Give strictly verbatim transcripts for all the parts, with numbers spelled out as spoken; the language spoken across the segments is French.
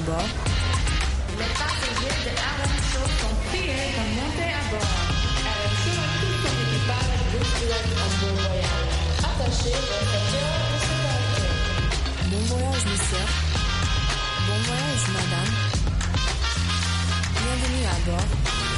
bord. Les passagers de R M Show sont priés de monter à bord. R M Show et tout son équipage vous souhaitent un bon voyage. Attachez vos ceintures de sécurité. Bon voyage, monsieur. Bon voyage, madame. Bienvenue à bord.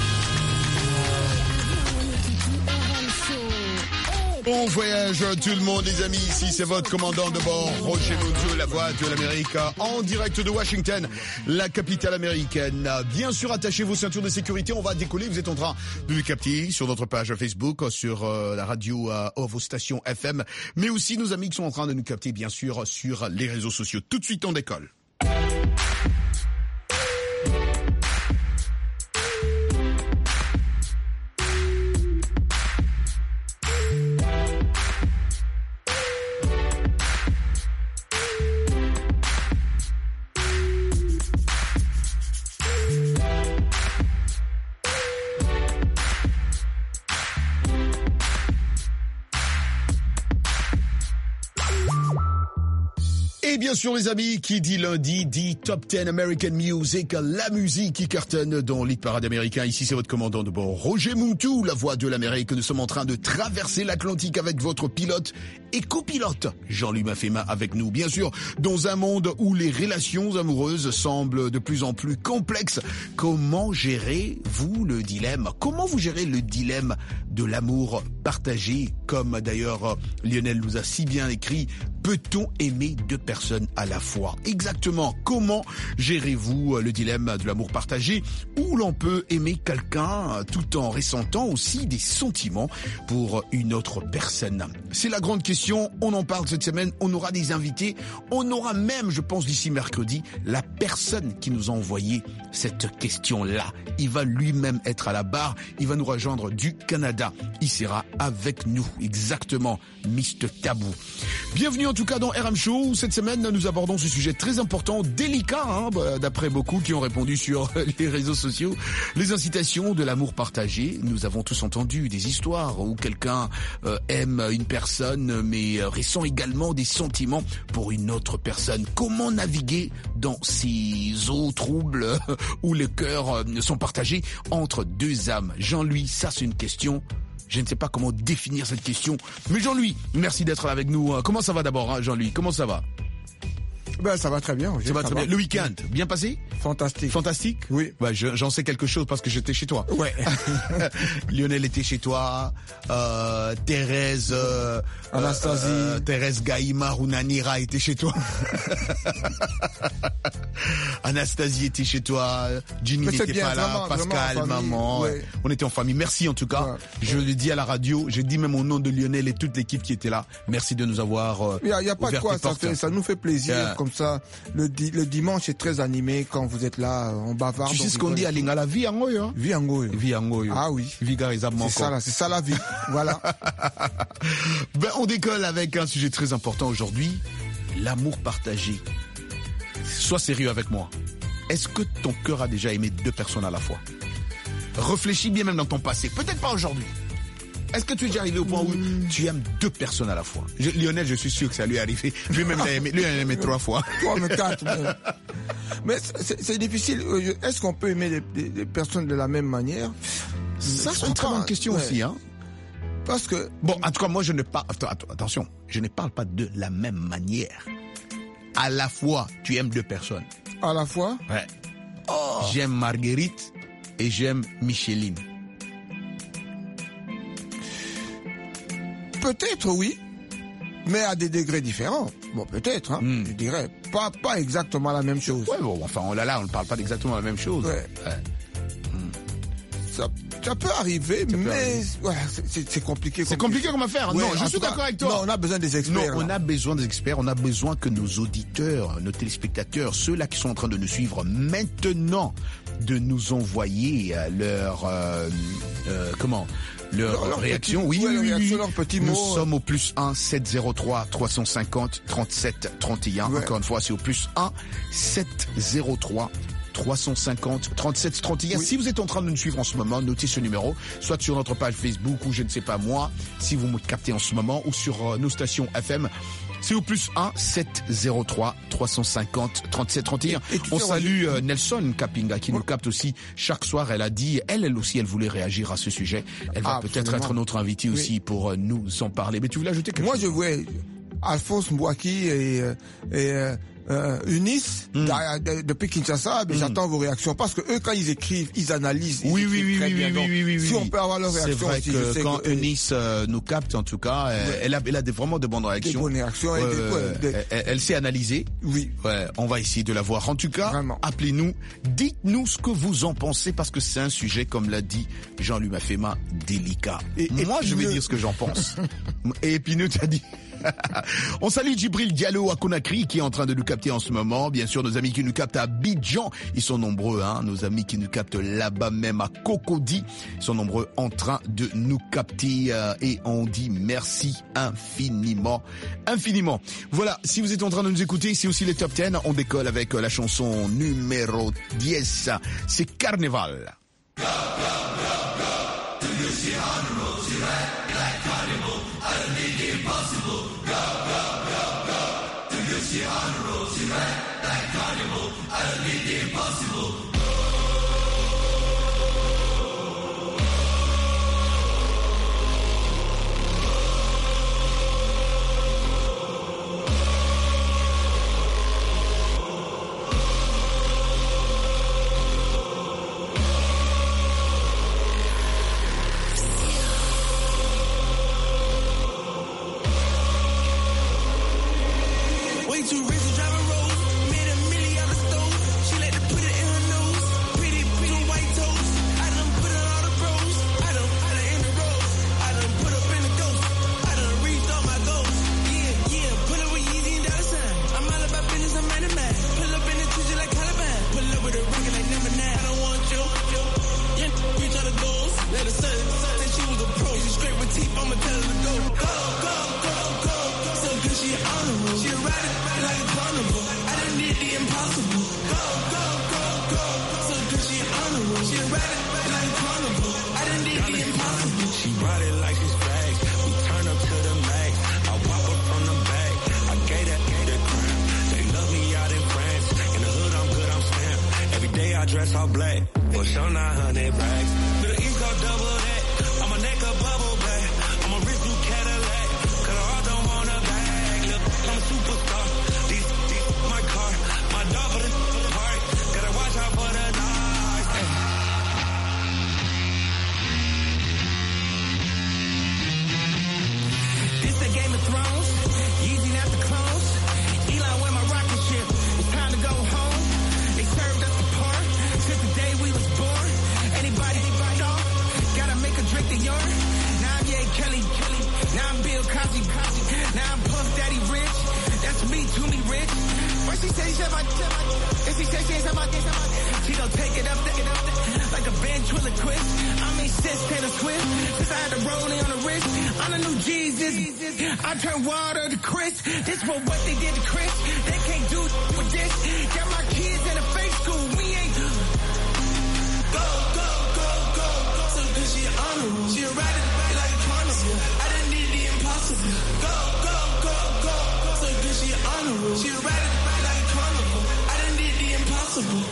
Bon voyage tout le monde les amis, ici c'est votre commandant de bord, Roger Monteux, la voix de l'Amérique, en direct de Washington, la capitale américaine. Bien sûr, attachez vos ceintures de sécurité, on va décoller, vous êtes en train de nous capter sur notre page Facebook, sur euh, la radio, euh, vos stations F M, mais aussi nos amis qui sont en train de nous capter bien sûr sur les réseaux sociaux. Tout de suite on décolle. Et bien sûr les amis, qui dit lundi dit Top dix American Music, la musique qui cartonne dans l'hit parade américain. Ici c'est votre commandant de bord, Roger Monteux, la voix de l'Amérique. Nous sommes en train de traverser l'Atlantique avec votre pilote et copilote Jean-Louis Mafema avec nous. Bien sûr, dans un monde où les relations amoureuses semblent de plus en plus complexes, comment gérez-vous le dilemme? Comment vous gérez le dilemme de l'amour partagé? Comme d'ailleurs Lionel nous a si bien écrit, peut-on aimer deux personnes à la fois? Exactement. Comment gérez-vous le dilemme de l'amour partagé où l'on peut aimer quelqu'un tout en ressentant aussi des sentiments pour une autre personne? C'est la grande question. On en parle cette semaine. On aura des invités. On aura même, je pense, d'ici mercredi, la personne qui nous a envoyé cette question-là. Il va lui-même être à la barre. Il va nous rejoindre du Canada. Il sera avec nous. Exactement. mister Tabou. Bienvenue en tout cas dans R M Show. Cette semaine, nous abordons ce sujet très important, délicat, hein, d'après beaucoup qui ont répondu sur les réseaux sociaux. Les incitations de l'amour partagé. Nous avons tous entendu des histoires où quelqu'un euh, aime une personne mais euh, ressent également des sentiments pour une autre personne. Comment naviguer dans ces eaux troubles où les cœurs euh, sont partagés entre deux âmes? Jean-Louis, ça c'est une question. Je ne sais pas comment définir cette question. Mais Jean-Louis, merci d'être là avec nous. Comment ça va d'abord, hein, Jean-Louis? Comment ça va? Ben, ça va très bien. Ça va très bien. Le week-end, bien passé? Fantastique. Fantastique? Oui. Ouais, je, j'en sais quelque chose parce que j'étais chez toi. Ouais. Lionel était chez toi. Euh, Thérèse, euh, Anastasie, euh, euh, Thérèse Gaïma Runanira était chez toi. Anastasie était chez toi. Ginny n'était pas là. Vraiment, Pascal, vraiment maman. ouais. Ouais. On était en famille. Merci en tout cas. Ouais. Je le dis à la radio. J'ai dit même au nom de Lionel et toute l'équipe qui était là. Merci de nous avoir. Euh, Il y a, y a pas de quoi. Ça, fait, ça nous fait plaisir. Yeah. Comme ça, le, di- le dimanche est très animé quand vous êtes là, on bavarde. Tu sais ce qu'on dit à Lingala, vie en goyo, hein? Vie en goyo. Vie en goyo. Ah oui. C'est ça, là, c'est ça la vie. Voilà. Ben, on décolle avec un sujet très important aujourd'hui. L'amour partagé. Sois sérieux avec moi. Est-ce que ton cœur a déjà aimé deux personnes à la fois? Réfléchis bien même dans ton passé. Peut-être pas aujourd'hui. Est-ce que tu es déjà arrivé au point où tu aimes deux personnes à la fois? je, Lionel, je suis sûr que ça lui est arrivé. Lui-même l'a aimé, lui, il l'a aimé trois fois. Trois, mais quatre. Mais, mais c'est, c'est difficile. Est-ce qu'on peut aimer des, des, des personnes de la même manière? Ça, c'est une très bonne question ouais. aussi, hein. Parce que... Bon, en tout cas, moi, je ne parle... Attention, je ne parle pas de la même manière. À la fois, tu aimes deux personnes. À la fois? Ouais. Oh. J'aime Marguerite et j'aime Micheline. Peut-être, oui, mais à des degrés différents. Bon, peut-être, hein, mm. je dirais. Pas, pas exactement la même chose. Ouais, bon, enfin, on, là, là, on ne parle pas exactement la même chose. Ouais. ouais. Mm. Ça, ça peut arriver, ça mais peut arriver. Ouais, c'est, c'est compliqué. C'est compliqué comme affaire. Ouais, non, je suis d'accord cas, avec toi. Non, on a besoin des experts. Non, on a besoin des experts. On a besoin que nos auditeurs, nos téléspectateurs, ceux-là qui sont en train de nous suivre maintenant, de nous envoyer leur... Euh, euh, comment Leur, leur, leur réaction, petit, oui, ouais, oui, leur réaction, oui. Leur petit Nous mot. sommes au plus un sept zéro trois trois cent cinquante trente-sept trente et un. Ouais. Encore une fois, c'est au plus un sept zéro trois trois cent cinquante trente-sept trente et un. Oui. Si vous êtes en train de nous suivre en ce moment, notez ce numéro, soit sur notre page Facebook ou je ne sais pas moi, si vous me captez en ce moment, ou sur euh, nos stations F M. C'est au plus un sept zéro trois trois cent cinquante trente-sept trente et un. Et, et On salue euh, Nelson Kapinga qui nous capte aussi chaque soir. Elle a dit, elle, elle aussi, elle voulait réagir à ce sujet. Elle va ah, peut-être être notre invitée oui. aussi pour euh, nous en parler. Mais tu voulais ajouter quelque Moi, chose? Moi, je voulais Alphonse Mbouaki et, et euh, Euh, Unis mm. de, depuis Kinshasa, mais mm. j'attends vos réactions parce que eux quand ils écrivent, ils analysent. Ils oui, oui, oui, oui, oui, oui, oui, oui. Si on peut avoir leur réaction, c'est vrai aussi, que je sais quand que, Eunice euh, nous capte, en tout cas, ouais. elle a, elle a des, vraiment de bonnes réactions. Des bonnes réactions. Euh, et des, ouais, des... Elle, elle s'est analysée. Oui. Ouais, on va essayer de la voir. En tout cas, vraiment. Appelez-nous, dites-nous ce que vous en pensez parce que c'est un sujet, comme l'a dit Jean-Louis Mafema, délicat. Et, et moi, je vais dire ce que j'en pense. Et Épineux t'as dit. On salue Djibril Diallo à Conakry qui est en train de nous capter en ce moment. Bien sûr, nos amis qui nous captent à Abidjan, ils sont nombreux, hein. Nos amis qui nous captent là-bas même à Cocody, ils sont nombreux en train de nous capter euh, et on dit merci infiniment, infiniment. Voilà, si vous êtes en train de nous écouter, c'est aussi les top dix. On décolle avec la chanson numéro dix. C'est Carnaval. Go, go, go, go. Do you see on the road, see right, like carnival, I don't need the impossible. Go, go, go, go. Do you see on the road, see right, like carnival, I don't need the impossible. Dress all black, for sure not hundred bags. Little ink go double that, I'ma neck a bubble back. I'ma wrist new Cadillac, cause I all don't want a bag. Look, I'm a superstar, these, these, my car, my dog for the park. Gotta watch out for the dogs. Hey. This the Game of Thrones, Yeezy not the clones. Eli with my rocket ship, it's time to go home. They served us the park. Since the day we was born, anybody, anybody, dog, gotta make a drink to yarn. Now I'm Ye Kelly, Kelly. Now I'm Bill Cosby, Cosby. Now I'm Puff Daddy Rich. That's me, to me rich. First she say she said my, and she say she ain't said my, she gon' take it up, take it up, like a ventriloquist. I mean, sis Taylor Swift. Since I had the rolling on the wrist, I'm the new Jesus. I turn water to Chris. This for what they did to Chris. They can't do with this. Got my kids in a fake school. We ain't. Go, go, go, go, go. So good, she honorable. She ride it right like a carnival. I didn't need the impossible. Go, go, go, go, go. So good, she honorable. She ride it right like a carnival. I didn't need the impossible.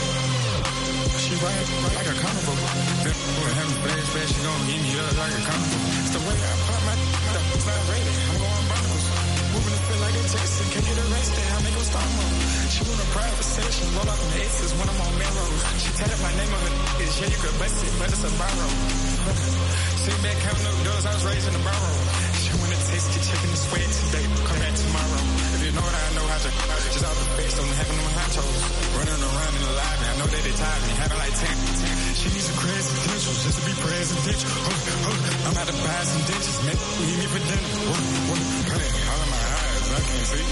She ride it right like a carnival. Then we're having flash, flash, she gon' give me up like a carnival. It's the way I pop my it's not rated. I'm going Broncos. Moving to feel like a Jason. Can't get arrested. I make her star mode. She want a private session. Roll up in the X's when I'm on Melrose. She tatted my name on her is yeah, you could bust it, but it's a borrow. Sit back, counting up doors, I was raised in the barrow. She wanna taste, get chicken and sweat today, come back tomorrow. If you know what I know, how to just out the face, don't have no nachos. Running around in the lobby, I know that they tired me, having like ten. She needs some credentials just to be presidential. Oh, oh, I'm about to buy some ditches, man, leave me for dinner. Whoa, whoa, hey, all in my eyes, I can't see.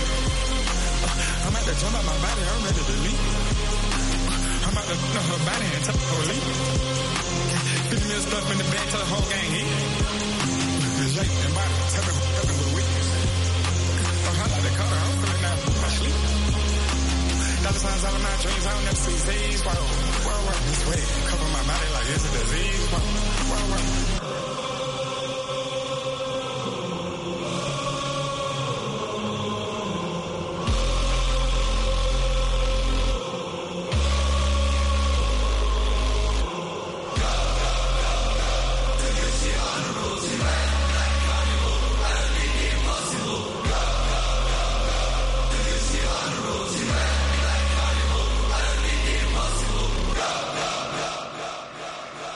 I'm about to jump out my body, I'm ready to leave. I'm about to know her body and tell her leave. fifty mil stuff in the bag, tell the whole gang hit. It's late and body, tell her helping with a weakness. Oh, I like the color, I'm feeling now, I sleep. Dollar signs all in my dreams, I don't never see Z's. Whoa, whoa, whoa, this way, cover my body like it's a disease. Whoa, whoa, whoa.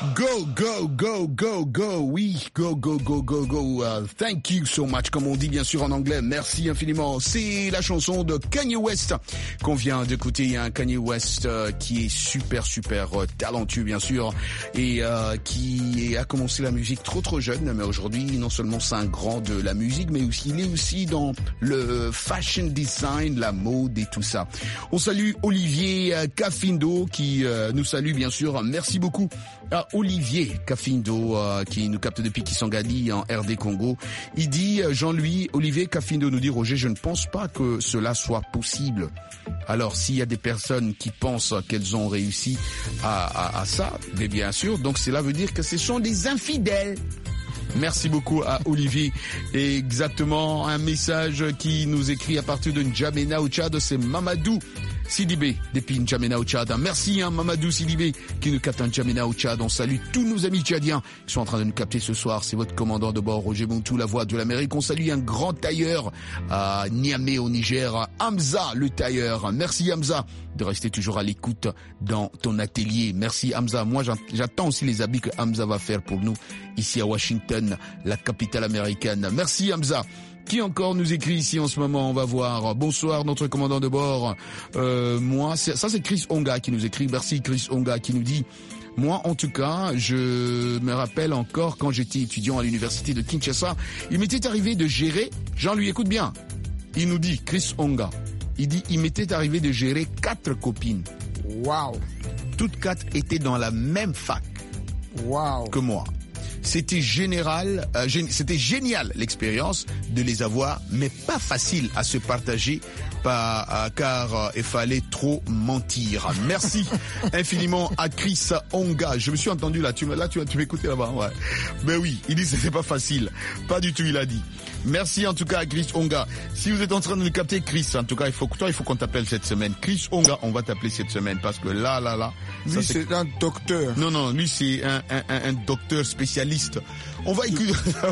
Go, go, go, go, go, oui, go, go, go, go, go, uh, thank you so much, comme on dit bien sûr en anglais, merci infiniment. C'est la chanson de Kanye West qu'on vient d'écouter, un Kanye West euh, qui est super, super euh, talentueux bien sûr, et euh, qui a commencé la musique trop trop jeune, mais aujourd'hui non seulement c'est un grand de la musique, mais aussi il est aussi dans le fashion design, la mode et tout ça. On salue Olivier euh, Cafindo qui euh, nous salue bien sûr, merci beaucoup à Olivier Cafindo euh, qui nous capte depuis Kisangani en R D Congo. Il dit, Jean-Louis, Olivier Cafindo nous dit, Roger, je ne pense pas que cela soit possible. Alors s'il y a des personnes qui pensent qu'elles ont réussi à, à, à ça, mais bien sûr, donc cela veut dire que ce sont des infidèles. Merci beaucoup à Olivier. Et exactement un message qui nous écrit à partir de N'Djamena au Tchad, c'est Mamadou Sidibé depuis N'Djamena au Tchad. Merci hein, Mamadou Sidibé qui nous capte en N'Djamena au Tchad. On salue tous nos amis tchadiens qui sont en train de nous capter ce soir. C'est votre commandant de bord Roger Muntu, la voix de l'Amérique. On salue un grand tailleur à Niamey au Niger, Hamza le tailleur. Merci Hamza de rester toujours à l'écoute dans ton atelier. Merci Hamza. Moi j'attends aussi les habits que Hamza va faire pour nous ici à Washington, la capitale américaine. Merci Hamza. Qui encore nous écrit ici en ce moment? On va voir. Bonsoir notre commandant de bord. Euh, moi, c'est, ça c'est Chris Onga qui nous écrit. Merci Chris Onga qui nous dit: moi en tout cas, je me rappelle encore quand j'étais étudiant à l'université de Kinshasa, il m'était arrivé de gérer, Jean lui écoute bien, il nous dit, Chris Onga, il dit il m'était arrivé de gérer quatre copines. Waouh. Toutes quatre étaient dans la même fac. Waouh. Que moi. C'était général, euh, gé- c'était génial l'expérience de les avoir, mais pas facile à se partager, pas, euh, car euh, il fallait trop mentir. Merci infiniment à Chris Onga. Je me suis entendu là, tu là tu tu m'écoutais là-bas, ouais. Ben oui, il dit que c'était pas facile, pas du tout, il a dit. Merci en tout cas à Chris Onga. Si vous êtes en train de nous capter, Chris, en tout cas, il faut toi, il faut qu'on t'appelle cette semaine. Chris Onga, on va t'appeler cette semaine parce que là, là, là. Lui, ça, c'est... c'est un docteur. Non, non, lui, c'est un, un, un, un docteur spécialiste. On va écouter.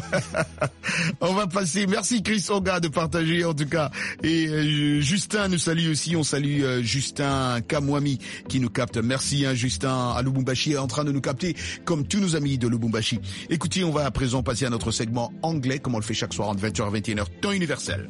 On va passer. Merci Chris Onga de partager en tout cas. Et euh, Justin nous salue aussi. On salue euh, Justin Kamwami qui nous capte. Merci hein, Justin à Lubumbashi est en train de nous capter comme tous nos amis de Lubumbashi. Écoutez, on va à présent passer à notre segment anglais comme on le fait chaque soir entre vingt heures et vingt et une heures temps universel.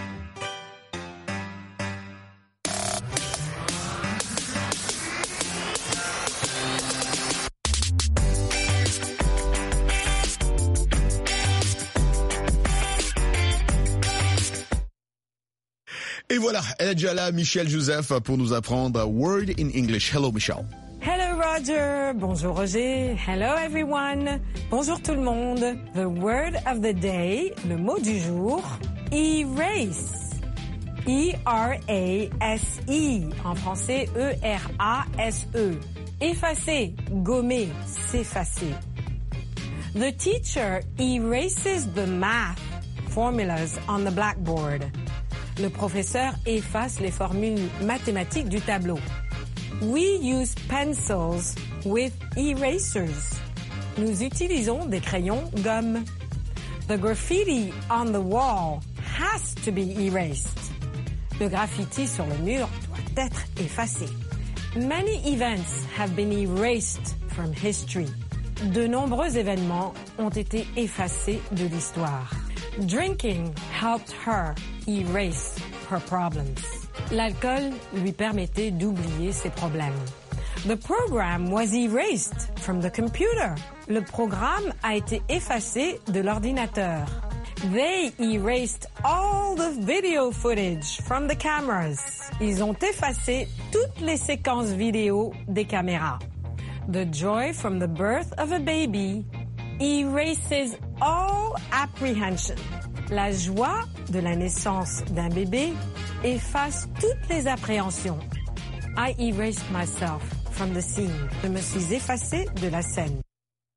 Et voilà, elle est déjà là, Michel Joseph, pour nous apprendre Word in English. Hello, Michel. Hello Roger, bonjour Roger, hello everyone, bonjour tout le monde. The word of the day, le mot du jour, erase. E R A S E, en français E R A S E. Effacer, gommer, s'effacer. The teacher erases the math formulas on the blackboard. Le professeur efface les formules mathématiques du tableau. We use pencils with erasers. Nous utilisons des crayons gomme. The graffiti on the wall has to be erased. Le graffiti sur le mur doit être effacé. Many events have been erased from history. De nombreux événements ont été effacés de l'histoire. Drinking helped her erase her problems. L'alcool lui permettait d'oublier ses problèmes. The program was erased from the computer. Le programme a été effacé de l'ordinateur. They erased all the video footage from the cameras. Ils ont effacé toutes les séquences vidéo des caméras. The joy from the birth of a baby erases all apprehension. La joie de la naissance d'un bébé efface toutes les appréhensions. I erased myself from the scene. Je me suis effacée de la scène.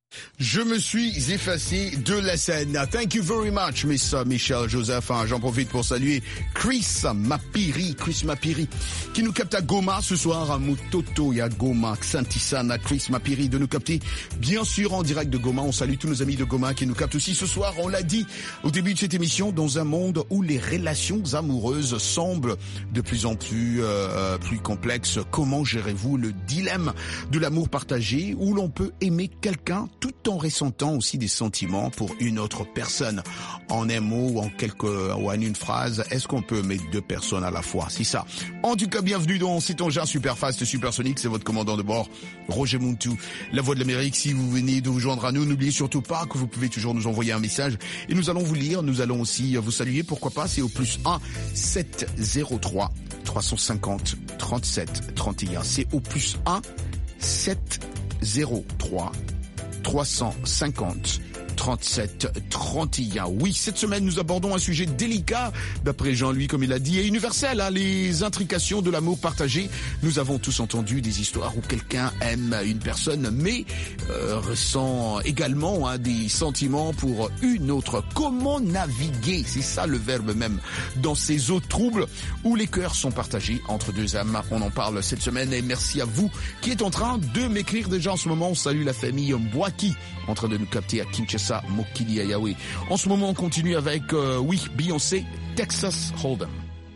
Je me suis effacé de la scène. Thank you very much, Miss Michelle Joseph. J'en profite pour saluer Chris Mapiri, Chris Mapiri, qui nous capte à Goma ce soir, à Mutoto et à Goma, Xantisana. Chris Mapiri de nous capter, bien sûr, en direct de Goma. On salue tous nos amis de Goma qui nous captent aussi ce soir. On l'a dit au début de cette émission, dans un monde où les relations amoureuses semblent de plus en plus, euh, plus complexes. Comment gérez-vous le dilemme de l'amour partagé, où l'on peut aimer quelqu'un tout en ressentant aussi des sentiments pour une autre personne? En un mot ou en quelques, ou en une phrase, est-ce qu'on peut aimer deux personnes à la fois? C'est ça. En tout cas, bienvenue dans cet engin super fast, supersonique. C'est votre commandant de bord, Roger Muntu, la voix de l'Amérique. Si vous venez de vous joindre à nous, n'oubliez surtout pas que vous pouvez toujours nous envoyer un message et nous allons vous lire. Nous allons aussi vous saluer. Pourquoi pas? C'est au plus un sept zéro trois trois cent cinquante trente-sept trente et un. C'est au plus un sept zéro trois trois cent cinquante trente-sept trente et un. Oui, cette semaine, nous abordons un sujet délicat, d'après Jean-Louis, comme il a dit, et universel, hein, les intrications de l'amour partagé. Nous avons tous entendu des histoires où quelqu'un aime une personne, mais euh, ressent également hein, des sentiments pour une autre. Comment naviguer, c'est ça le verbe même, dans ces eaux troubles où les cœurs sont partagés entre deux âmes? On en parle cette semaine et merci à vous qui êtes en train de m'écrire déjà en ce moment. On salue la famille Mbwaki, en train de nous capter à Kinshasa, Mokili Ayawe. En ce moment, on continue avec, euh, oui, Beyoncé, Texas Hold'em.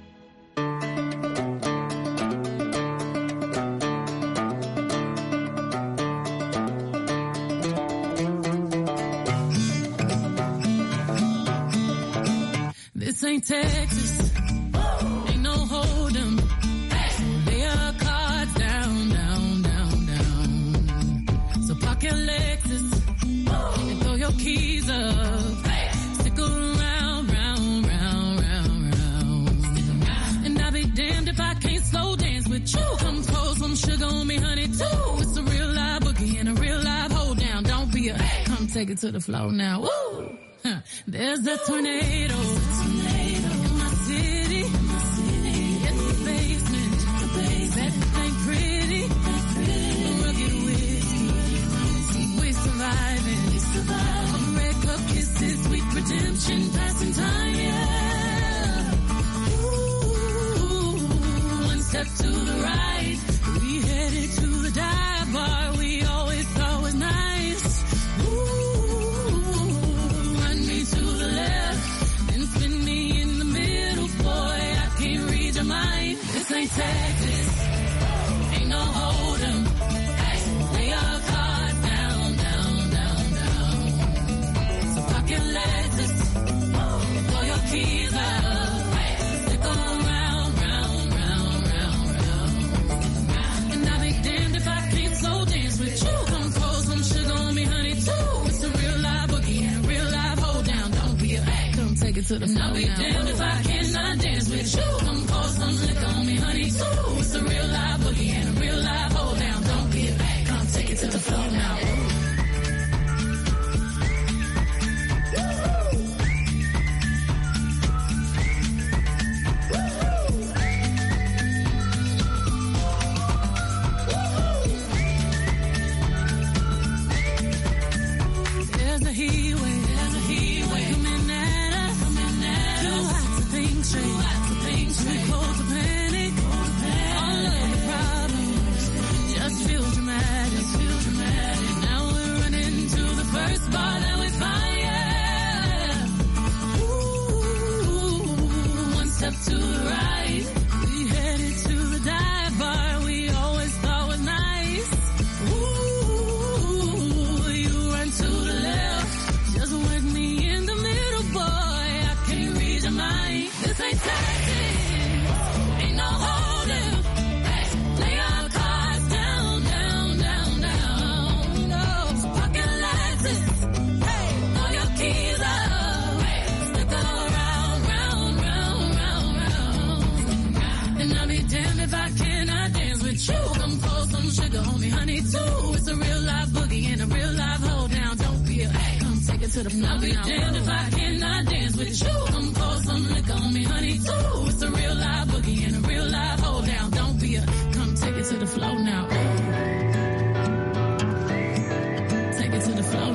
This ain't Texas, ain't no Hold'em. Lay your cards down, down, down, down. So park your Lexus. Your keys up, stick around, round, round, round, round. And I'll be damned if I can't slow dance with you. Come pour some sugar on me, honey, too. It's a real live boogie and a real live hold down. Don't be a, come take it to the floor now. Woo! Huh. There's a tornado. In my city. It's the basement. That ain't pretty. Rugged whiskey. We surviving. On red cup kisses, sweet redemption, passing time, yeah. Ooh, one step to the right, we headed to the dive bar we always thought was nice. Ooh, run me to the left, then spin me in the middle, boy, I can't read your mind. This ain't Texas, ain't no Hold'em. Lay your cards down, down, down, down. So park your Lexus, throw your keys up, stick around, round, round, round, round. And I'll be damned if I can't slow dance with you. Come pour some sugar on me, honey, too. It's a real live boogie and a real live hold down. Don't be a act, come take it to the floor. And I'll be damned if I cannot dance with you. Come pour some liquor on me, honey, too. It's a real live boogie and a real live hold down. Don't be a act, come take it to the floor now. There's a heat wave, there's a heat wave coming at us, coming at us. Too hot to think straight, too hot to think straight. Too cold to panic, cold to panic. All of the problems just feel dramatic, just feel dramatic. Now we're running to the first bar that we find, yeah. Ooh, one step to the right, we headed to the dive bar we always thought was nice. Ooh, you run to the left, just with me in the middle, boy, I can't read your mind. This ain't Texas, ain't no Hold'em. Lay your cards down, down, down, down. No, so park your Lexus, hey, throw your keys up, stick around, round, round, round, round. And I'll be damned if I cannot dance with you. Come pour some sugar on me, honey, too. It's a real live boogie and a real live hold down. Don't be a act, come take it to the floor. I'll be damned if I cannot dance with you. Come pour some liquor on me, honey, too. It's a real live boogie and a real live hold down. Don't be a, come take it to the floor now. Take it to the floor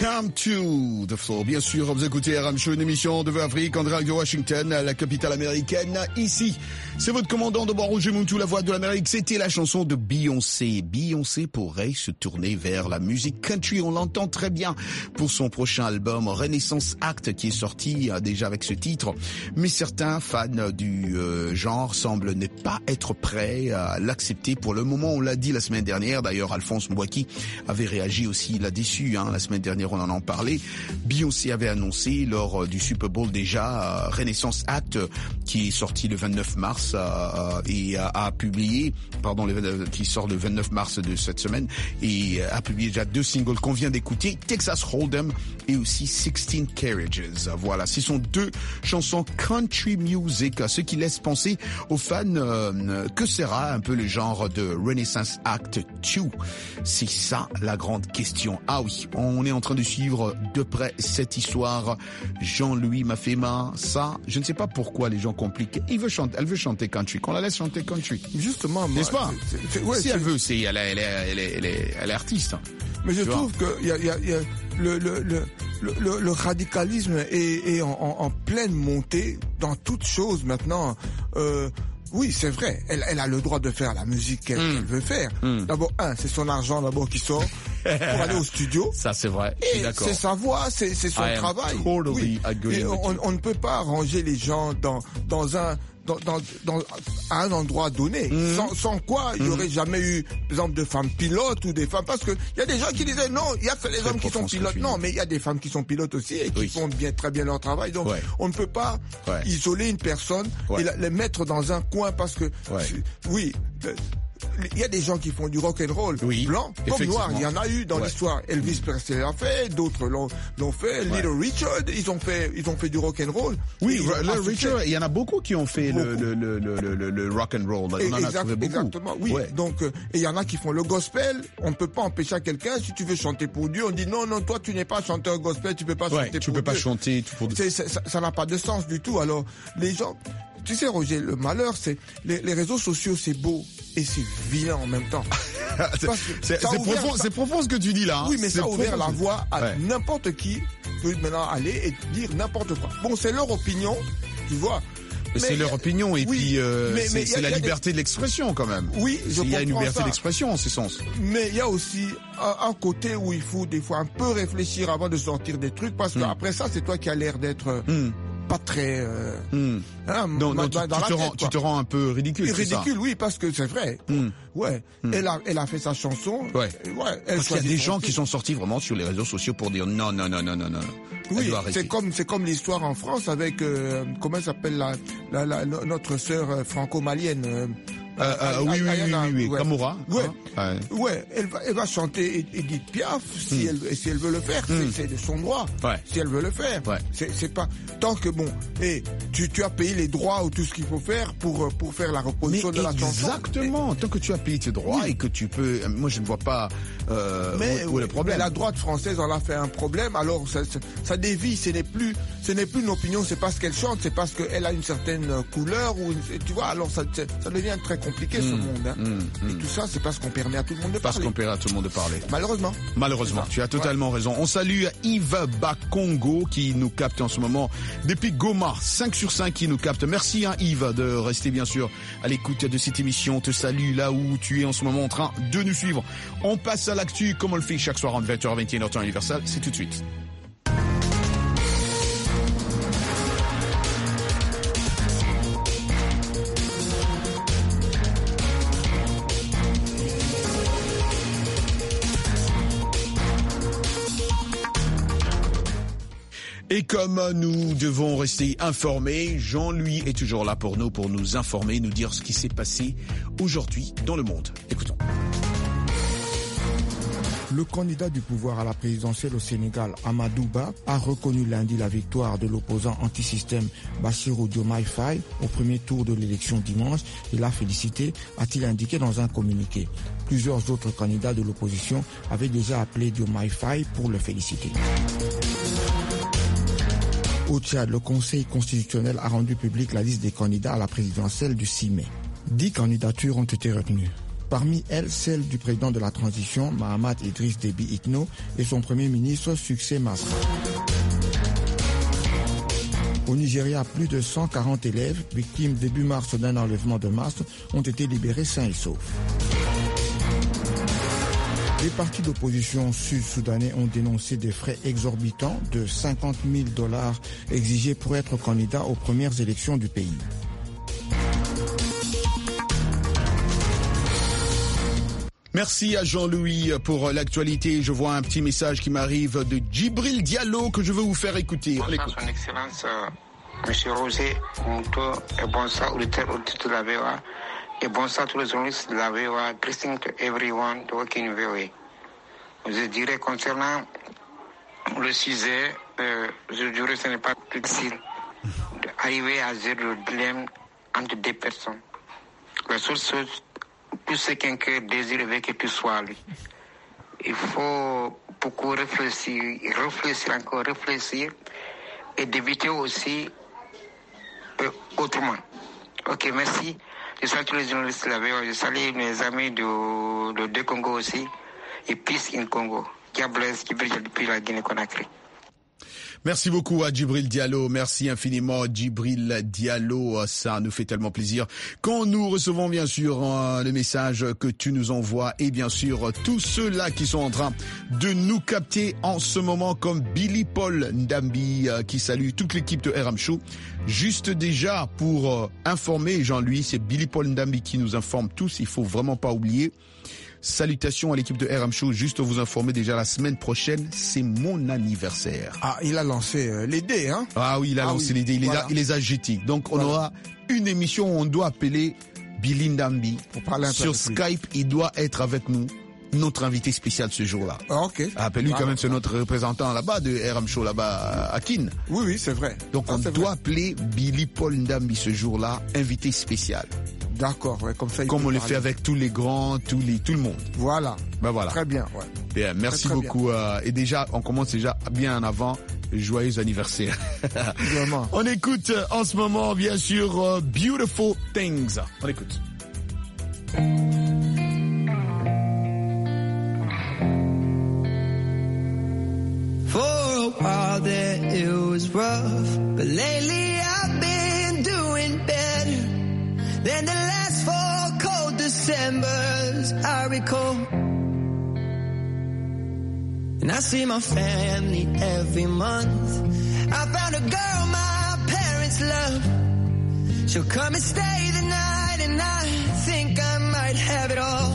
Welcome to the floor. Bien sûr, vous écoutez R M Show, une émission de Afrique en direct de Washington, la capitale américaine. Ici, c'est votre commandant de bord, Roger Muntu, la voix de l'Amérique. C'était la chanson de Beyoncé. Beyoncé pourrait se tourner vers la musique country. On l'entend très bien pour son prochain album Renaissance Act qui est sorti euh, déjà avec ce titre. Mais certains fans du euh, genre semblent ne pas être prêts à l'accepter pour le moment. On l'a dit la semaine dernière. D'ailleurs, Alphonse Mbouaki avait réagi aussi là-dessus. Hein. La semaine dernière, on en a parlé. Beyoncé avait annoncé lors euh, du Super Bowl déjà euh, Renaissance Act euh, qui est sorti le vingt-neuf mars euh, et a, a publié, pardon, le, qui sort le vingt-neuf mars de cette semaine et a publié déjà deux singles qu'on vient d'écouter, Texas Hold'em et aussi sixteen Carriages. Voilà, ce sont deux chansons country music, ce qui laisse penser aux fans euh, que sera un peu le genre de Renaissance Act deux. C'est ça la grande question. Ah oui, on est en train de suivre de près cette histoire. Jean-Louis Mafema, ça, je ne sais pas pourquoi les gens compliquent. Il veut chanter, elle veut chanter country, qu'on la laisse chanter country. Justement, n'est-ce pas? c'est, c'est, ouais, si c'est... elle veut, c'est elle, elle, elle, elle, elle, est, elle est artiste. Mais je tu trouve que y a, y a, y a le, le, le, le, le radicalisme est, est en, en, en pleine montée dans toutes choses maintenant. Euh, Oui, c'est vrai. Elle, elle a le droit de faire la musique qu'elle, mm. qu'elle veut faire. Mm. D'abord, un, c'est son argent d'abord qui sort pour aller au studio. Ça, c'est vrai. Et c'est sa voix, c'est, c'est son I travail. Totally oui. agree Et with on, you. on ne peut pas ranger les gens dans dans un dans, dans, dans à un endroit donné. Mm. Sans, sans quoi, il n'y aurait mm. jamais eu, par exemple, de femmes pilotes ou des femmes. Parce que il y a des gens qui disaient non, il y a que les Très hommes qui sont pilotes. Non, mais il y a des femmes qui sont pilotes aussi et qui oui. font bien, très bien leur travail. Donc, ouais. on ne peut pas ouais. isoler une personne ouais. et la, les mettre dans un coin parce que, ouais. oui, il y a des gens qui font du rock and roll oui, blanc comme noir. Il y en a eu dans ouais. l'histoire. Elvis Presley l'a fait, d'autres l'ont, l'ont fait. Ouais. Little Richard, ils ont fait, ils ont fait du rock and roll. Oui, Little Richard, il y en a beaucoup qui ont fait beaucoup. le, le, le, le, le, le rock and roll. On en exact, a trouvé beaucoup. Exactement, oui. Ouais. Donc, euh, et il y en a qui font le gospel. On ne peut pas empêcher à quelqu'un, si tu veux chanter pour Dieu, on dit non, non, toi tu n'es pas chanteur gospel, tu peux pas ouais, chanter tu pour peux Dieu. pas chanter pour c'est, c'est, ça, ça n'a pas de sens du tout. Alors, les gens, tu sais, Roger, le malheur, c'est les, les réseaux sociaux, c'est beau et c'est vilain en même temps. c'est, c'est, c'est, ouvert, profond, ça, c'est profond ce que tu dis là. Hein. Oui, mais c'est ça a ouvert profond. la voie à ouais. n'importe qui peut maintenant aller et dire n'importe quoi. Bon, c'est leur opinion, tu vois. Mais c'est leur opinion et oui, puis euh, mais, c'est, mais c'est a, la a liberté des... de l'expression quand même. Oui, je il y a une liberté ça. d'expression en ce sens. Mais il y a aussi un, un côté où il faut des fois un peu réfléchir avant de sortir des trucs parce que mm. après ça, c'est toi qui as l'air d'être mm. pas très. Euh, mm. hein, non, non, tu, tu, te tête, rends, tu te rends un peu ridicule. Ridicule, c'est ça. oui, parce que c'est vrai. Mm. Ouais, mm. elle a, elle a fait sa chanson. Ouais. ouais elle parce qu'il y a des gens qui sont sortis vraiment sur les réseaux sociaux pour dire non, non, non, non, non, non. Oui, c'est comme c'est comme l'histoire en France avec euh, comment s'appelle la, la, la notre sœur euh, franco-malienne. Euh, Euh, euh, oui, oui, oui, oui, oui, ouais. Kamoura. Ouais, hein? ouais. ouais, elle va, elle va chanter Edith Piaf si mm. elle, si elle veut le faire, mm. c'est, c'est de son droit. Ouais. Si elle veut le faire, ouais. c'est, c'est pas tant que bon. Et tu, tu as payé les droits ou tout ce qu'il faut faire pour pour faire la reproduction mais de la chanson. Exactement. Et... Tant que tu as payé tes droits oui. et que tu peux, moi je ne vois pas euh, mais, où, où est le problème. Mais la droite française en a fait un problème. Alors ça, ça, ça dévie. Ce n'est plus, ce n'est plus une opinion. C'est parce qu'elle chante, c'est parce qu'elle a une certaine couleur ou une, tu vois. Alors ça, ça devient très compliqué mm. ce monde. Hein. Mmh, mmh. Et tout ça, c'est parce qu'on permet à tout le monde de parce parler. Parce qu'on permet à tout le monde de parler. Malheureusement. Malheureusement, tu as totalement ouais. raison. On salue Yves Bakongo qui nous capte en ce moment depuis Goma, cinq sur cinq qui nous capte. Merci hein, Yves de rester bien sûr à l'écoute de cette émission. On te salue là où tu es en ce moment en train de nous suivre. On passe à l'actu comme on le fait chaque soir entre vingt heures et vingt et une heures temps universel. C'est tout de suite. Et comme nous devons rester informés, Jean-Louis est toujours là pour nous, pour nous informer, nous dire ce qui s'est passé aujourd'hui dans le monde. Écoutons. Le candidat du pouvoir à la présidentielle au Sénégal, Amadou Ba, a reconnu lundi la victoire de l'opposant anti-système Bassirou Diomaye Faye au premier tour de l'élection dimanche et l'a félicité, a-t-il indiqué dans un communiqué. Plusieurs autres candidats de l'opposition avaient déjà appelé Diomaye Faye pour le féliciter. Au Tchad, le Conseil constitutionnel a rendu public la liste des candidats à la présidentielle du six mai. Dix candidatures ont été retenues. Parmi elles, celle du président de la transition, Mahamat Idriss Déby Itno, et son premier ministre, Succès Masra. Au Nigeria, plus de cent quarante élèves, victimes début mars d'un enlèvement de masse, ont été libérés sains et saufs. Les partis d'opposition sud-soudanais ont dénoncé des frais exorbitants de cinquante mille dollars exigés pour être candidat aux premières élections du pays. Merci à Jean-Louis pour l'actualité. Je vois un petit message qui m'arrive de Djibril Diallo que je veux vous faire écouter. Bonsoir, son excellence, euh, monsieur Rosé, Mouto, et bonsoir, auditeur, auditeur de la V O A, et bonsoir tous les journalistes de la V O A, greeting to everyone working in V O A. Je dirais concernant le sujet, euh, je dirais que ce n'est pas difficile d'arriver à gérer le dilemme entre deux personnes. La seule chose, tout ce qu'un cœur désire veut que tu sois lui. Il faut beaucoup réfléchir, réfléchir encore, réfléchir et d'éviter aussi euh, autrement. Ok, merci. Je salue tous les journalistes de la V O A. Je salue mes amis de, de, de Congo aussi. Et peace in Congo. God bless, qui brille depuis la Guinée-Conakry. Merci beaucoup à Djibril Diallo. Merci infiniment Djibril Diallo. Ça nous fait tellement plaisir quand nous recevons bien sûr euh, le message que tu nous envoies et bien sûr tous ceux-là qui sont en train de nous capter en ce moment comme Billy Paul Ndambi euh, qui salue toute l'équipe de R M Show. Juste déjà pour euh, informer Jean-Louis, c'est Billy Paul Ndambi qui nous informe tous. Il faut vraiment pas oublier. Salutations à l'équipe de R M Show. Juste vous informer déjà, la semaine prochaine, c'est mon anniversaire. Ah, il a lancé euh, les dés, hein? Ah oui, il a ah lancé oui. les dés, il, Voilà. les a, il les a jetés. Donc on Voilà. aura une émission où on doit appeler Billy Ndambi. Pour parler un peu Sur avec lui. Skype, il doit être avec nous. Notre invité spécial ce jour-là. Ah, ok. Appelle-lui Ah, quand même, c'est notre représentant là-bas de R M Show là-bas à Kin. Oui, oui, c'est vrai. Donc Ah, on c'est doit vrai. appeler Billy Paul Ndambi ce jour-là, invité spécial. D'accord, ouais, comme ça. il Comme peut on le parler. fait avec tous les grands, tous les, tout le monde. Voilà. Ben voilà. Très bien, ouais. Bien, merci Très, très beaucoup. Euh, et déjà, on commence déjà bien en avant. Joyeux anniversaire. Vraiment. On écoute euh, en ce moment, bien sûr, euh, Beautiful Things. On écoute. For a while there it was rough, but lately I've been doing better than the last four cold Decembers I recall. And I see my family every month. I found a girl my parents love. She'll come and stay the night, and I think I might have it all.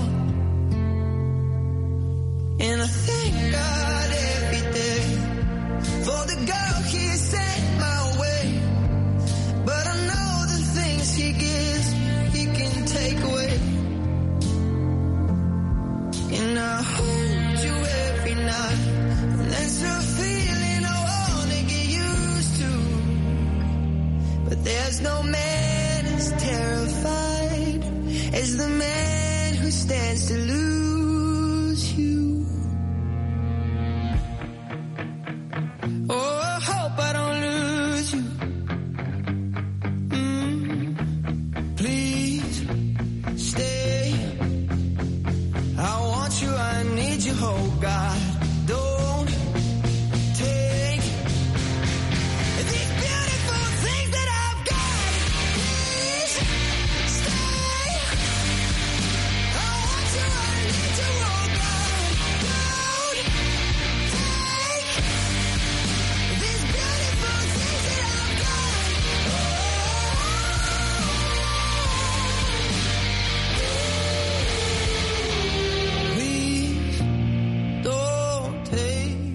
And I thank God every day for the girl he sent my way. But I know the things he gives, he can take away. And I hold you every night, and that's a feeling I wanna get used to. But there's no man as terrified as the man who stands to lose you. Oh, I hope I don't lose you. Mm, please stay. I want you, I need you, oh God. Don't take these beautiful things that I've got. Please stay. I want you, I need you, oh God. Don't take these beautiful things that I've got. Please don't take.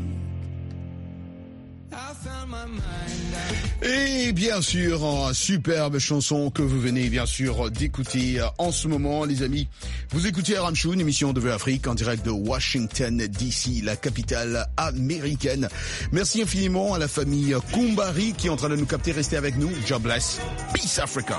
I found my mind out. Et bien sûr, en superbe chanson que vous venez bien sûr d'écouter en ce moment, les amis. Vous écoutez R M Show, une émission de V Afrique en direct de Washington D C, la capitale américaine. Merci infiniment à la famille Kumbari qui est en train de nous capter. Restez avec nous. God bless. Peace Africa.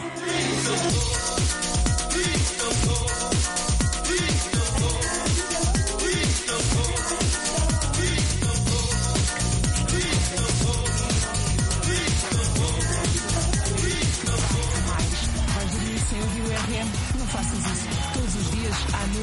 Vais dormir sem ouvir o R M? Não faças isso. Todos os dias, à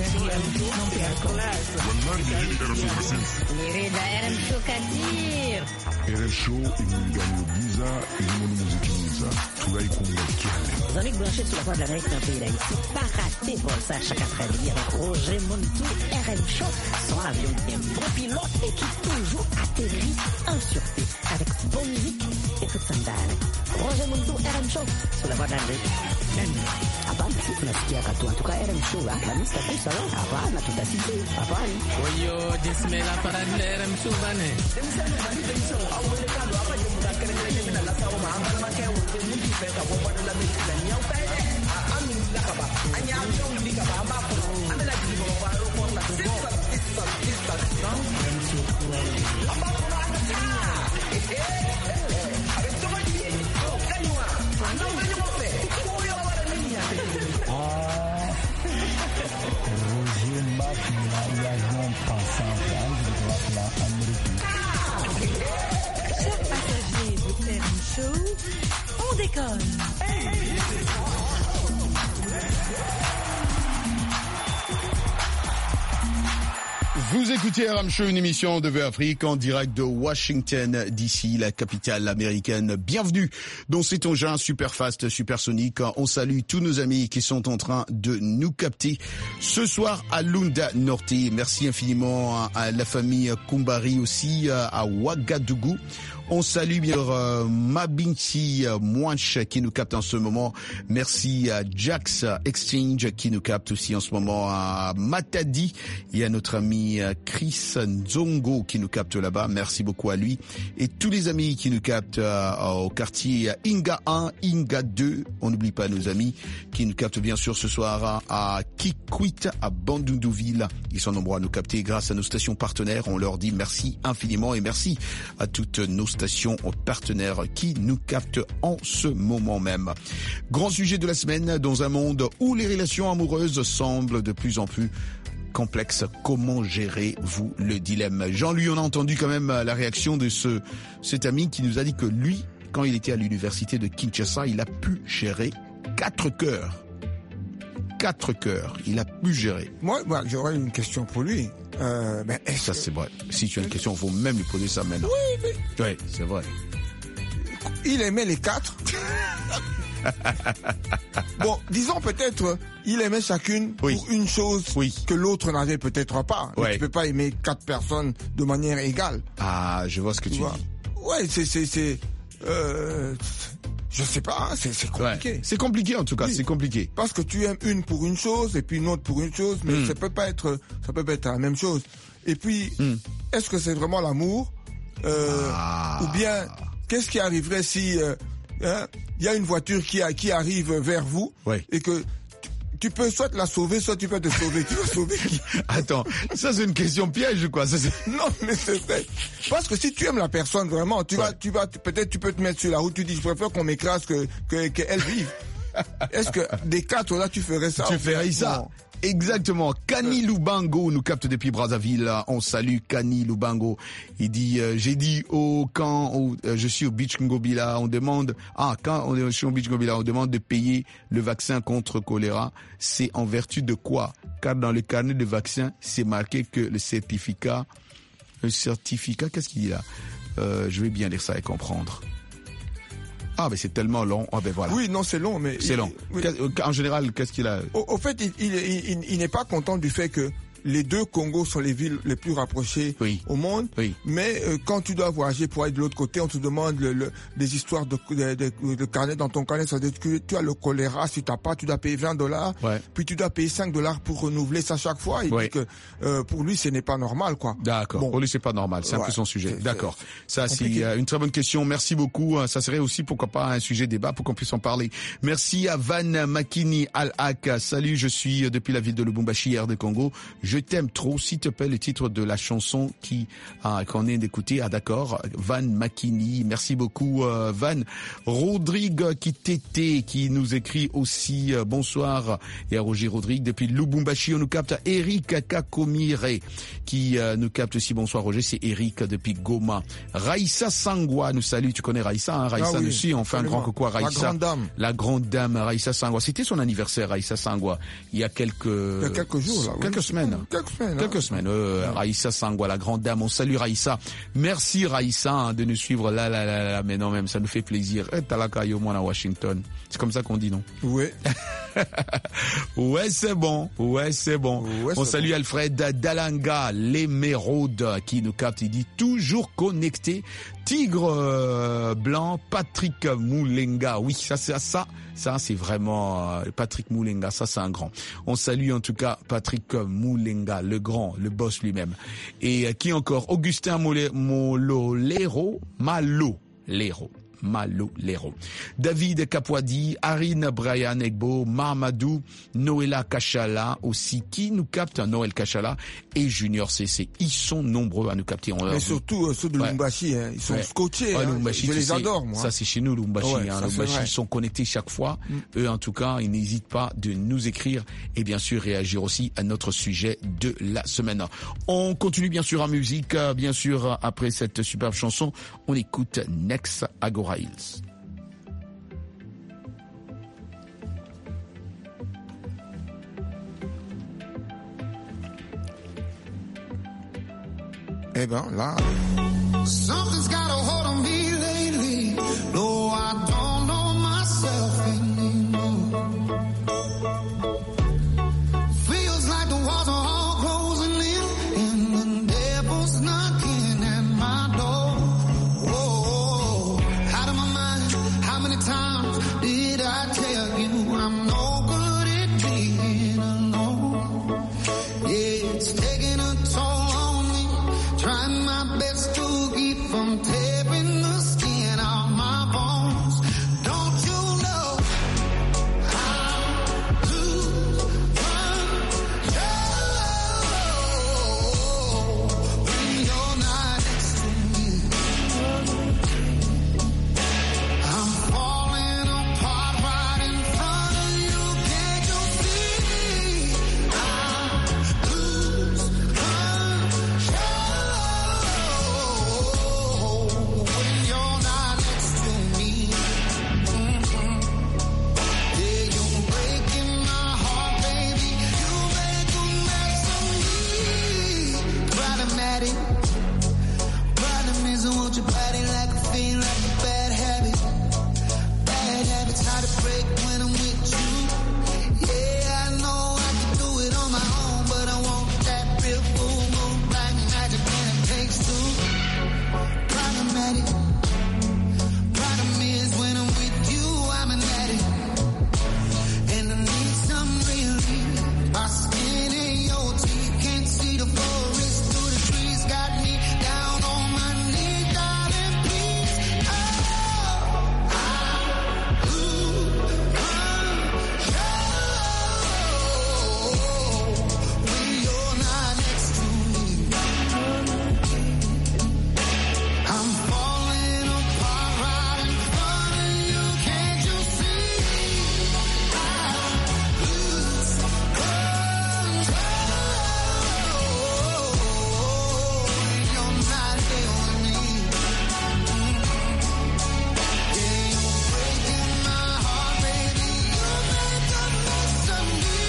Nirida R M Show Kadir. R M Show imingano bwiza irimo n'umuziki mwiza turayikunga cyane. Zonic branché sur la voie de l'Amérique d'un pays d'Haïti. Pas raté pour ça chaque après-midi avec Roger Montou, R M Show. Son avion bien bon pilote et qui toujours atterrit en sûreté avec bonne musique et toute sandale. Roger Montou, R M Show sur la voie de l'Amérique. Hapana, si tunasikia katu antuka R M Show la mista kusa lo. Hapana, tutasikia. Hapana. Oyo, dismela para R M Show bane. Chers passagers de R M Show, on décolle. Vous écoutez R M Show, une émission de V Afrique en direct de Washington D C, la capitale américaine. Bienvenue dans cet engin super fast, supersonique. On salue tous nos amis qui sont en train de nous capter ce soir à Lunda Norte. Merci infiniment à la famille Kumbari aussi, à Ouagadougou. On salue bien euh, Mabinchi euh, Mwanch qui nous capte en ce moment. Merci à Jax Exchange qui nous capte aussi en ce moment. À Matadi, il y a notre ami euh, Chris Nzongo qui nous capte là-bas. Merci beaucoup à lui. Et tous les amis qui nous captent euh, au quartier Inga un, Inga deux. On n'oublie pas nos amis qui nous captent bien sûr ce soir à Kikwit, à Bandundouville. Ils sont nombreux à nous capter grâce à nos stations partenaires. On leur dit merci infiniment et merci à toutes nos stations partenaires qui nous captent en ce moment même. Grand sujet de la semaine dans un monde où les relations amoureuses semblent de plus en plus complexes. Comment gérez-vous le dilemme? Jean-Louis, on a entendu quand même la réaction de ce cet ami qui nous a dit que lui, quand il était à l'université de Kinshasa, il a pu gérer quatre cœurs. Quatre cœurs. Il a pu gérer. Moi, moi j'aurais une question pour lui. Euh, ben, ça, c'est vrai. Si tu as une question, il faut même lui poser ça maintenant. Oui, mais... Oui, c'est vrai. Il aimait les quatre. Bon, disons peut-être, il aimait chacune oui. pour une chose oui. que l'autre n'avait peut-être pas. Ouais. Tu peux pas aimer quatre personnes de manière égale. Ah, je vois ce que tu, tu dis. Ouais, c'est, c'est, c'est, euh, je sais pas, hein, c'est, c'est compliqué. Ouais. C'est compliqué en tout cas, oui. c'est compliqué. Parce que tu aimes une pour une chose et puis une autre pour une chose, mais mm. ça peut pas être, ça peut pas être la même chose. Et puis, mm. est-ce que c'est vraiment l'amour, euh, ah. ou bien qu'est-ce qui arriverait si il euh, hein, y a une voiture qui, a, qui arrive vers vous ouais. et que tu peux soit la sauver, soit tu peux te sauver. Tu vas sauver qui? Attends, ça c'est une question piège ou quoi? Ça, c'est... Non, mais c'est vrai. Parce que si tu aimes la personne vraiment, tu ouais. vas, tu vas, peut-être tu peux te mettre sur la route, tu dis je préfère qu'on m'écrase que, que, qu'elle vive. Est-ce que des quatre là tu ferais ça? Tu ferais ça? Non. Exactement. Kani Lubango nous capte depuis Brazzaville. On salue Kani Lubango. Il dit, euh, j'ai dit au quand au, euh, je suis au Beach Ngobila, on demande, ah, quand on est je suis au Beach Ngobila, on demande de payer le vaccin contre choléra. C'est en vertu de quoi? Car dans le carnet de vaccin, c'est marqué que le certificat, le certificat, qu'est-ce qu'il dit là? Euh, je vais bien lire ça et comprendre. Ah, mais c'est tellement long. Ah, ben voilà. Oui, non, c'est long, mais... C'est il, long. Oui. En général, qu'est-ce qu'il a... Au, au fait, il, il, il, il n'est pas content du fait que les deux Congos sont les villes les plus rapprochées oui. au monde. Oui. Mais euh, quand tu dois voyager pour aller de l'autre côté, on te demande le, le, des histoires de, de, de, de carnet dans ton carnet. Ça veut dire que tu as le choléra, si tu n'as pas, tu dois payer vingt dollars. Ouais. Puis tu dois payer cinq dollars pour renouveler ça chaque fois. Il ouais. dit que euh, pour lui, ce n'est pas normal, quoi. D'accord. Bon. Pour lui, c'est pas normal. C'est ouais. un peu son sujet. C'est, D'accord. C'est ça, c'est euh, une très bonne question. Merci beaucoup. Ça serait aussi, pourquoi pas, un sujet débat pour qu'on puisse en parler. Merci à Van Makini Al-Hak. Salut, je suis depuis la ville de Lubumbashi, R D Congo. Je Je t'aime trop, s'il te plaît, le titre de la chanson qui ah, qu'on est d'écouter. Ah d'accord, Van Makini, merci beaucoup euh, Van. Rodrigue Kitete qui nous écrit aussi euh, bonsoir, et à Roger Rodrigue depuis Lubumbashi, on nous capte. Eric Kakomire qui euh, nous capte aussi, bonsoir Roger, c'est Eric depuis Goma. Raïssa Sangwa nous salue, tu connais Raïssa, hein, Raïssa Ah oui, nous suit, on fait un grand coucou à Raïssa. La grande dame. La grande dame Raïssa Sangwa, c'était son anniversaire Raïssa Sangwa, il y a quelques... Il y a quelques jours là. Quelques oui. semaines. Quelques semaines. Quelques hein. semaines. Euh, Ouais. Raïssa Sangwa, la grande dame. On salue Raïssa. Merci Raïssa hein, de nous suivre là, là, là, là. Mais non, même ça nous fait plaisir. Eh, Talaka Yomon à Washington. C'est comme ça qu'on dit, non? Ouais. Ouais, c'est bon. Ouais, c'est bon. Ouais, On c'est salue bon. Alfred Dalanga, l'émeraude, qui nous capte. Il dit toujours connecté. Tigre euh, blanc, Patrick Moulenga. Oui, ça, c'est ça. Ça, c'est vraiment euh, Patrick Moulenga. Ça, c'est un grand. On salue en tout cas Patrick Moulenga, le grand, le boss lui-même. Et euh, qui encore? Augustin Mole- Mololero, Malo Lero. Malo Lero. David Kapwadi, Arine Brian Egbo, Mamadou, Noëlla Kachala aussi, qui nous capte, Noël Kachala et Junior C C. Ils sont nombreux à nous capter. On Mais surtout euh, ceux de Ouais. Lumbashi, hein, ils sont Ouais. scotchés. Ouais, hein. Lumbashi, Je tu les sais, adore, moi. Ça, c'est chez nous, Lumbashi. Ouais, hein. ça, c'est Lumbashi, vrai. ils sont connectés chaque fois. Mm. Eux, en tout cas, ils n'hésitent pas de nous écrire et bien sûr réagir aussi à notre sujet de la semaine. On continue bien sûr en musique. Euh, Bien sûr, après cette superbe chanson, on écoute Next Agora Hills. Eh ben, là. Something's got a hold on me lately. No, I don't know myself anymore. Feels like the walls are all closing in, and the devil's knocking at my door. Whoa, out of my mind. How many times did I tell you I'm no good at being alone? Yeah, it's taking a toll on me. Trying my best to keep from tearing the skin off my bones. Don't you know I lose control when you're not next to me? I'm falling apart right in front of you. Can't you see? I lose control when you're not next to me. Mhm. Yeah, you're breaking my heart, baby. You make a mess of me. Problematic. Problem is, I want your body like a fiend, like a bad habit. Bad habits hard to break when I'm with you. Yeah, I know I can do it on my own, but I want that real full moon black magic when it takes two. Problematic. Problem is when I'm with you, I'm an addict, and I need some relief. My skin in your teeth, can't see the forest through the trees. Got me down on my knees, darling, please. Oh, I lose control when you're not next to me. I'm falling apart right in front of you. Can't you see? I lose control when you're not here with me. Yeah, you're breaking my heart, baby. You make a mess of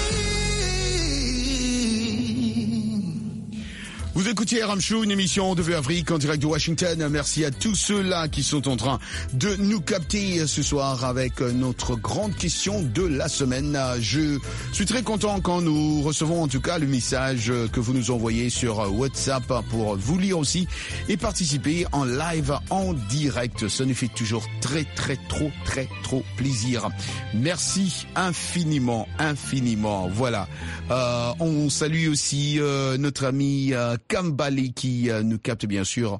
me. Vous écoutez R M Show, une émission de V Afrique en direct de Washington. Merci à tous ceux-là qui sont en train de nous capter ce soir avec notre grande question de la semaine. Je suis très content quand nous recevons en tout cas le message que vous nous envoyez sur WhatsApp pour vous lire aussi et participer en live, en direct. Ça nous fait toujours très, très, trop, très, trop plaisir. Merci infiniment, infiniment. Voilà. Euh, on salue aussi euh, notre ami euh, Kambale qui euh, nous capte bien sûr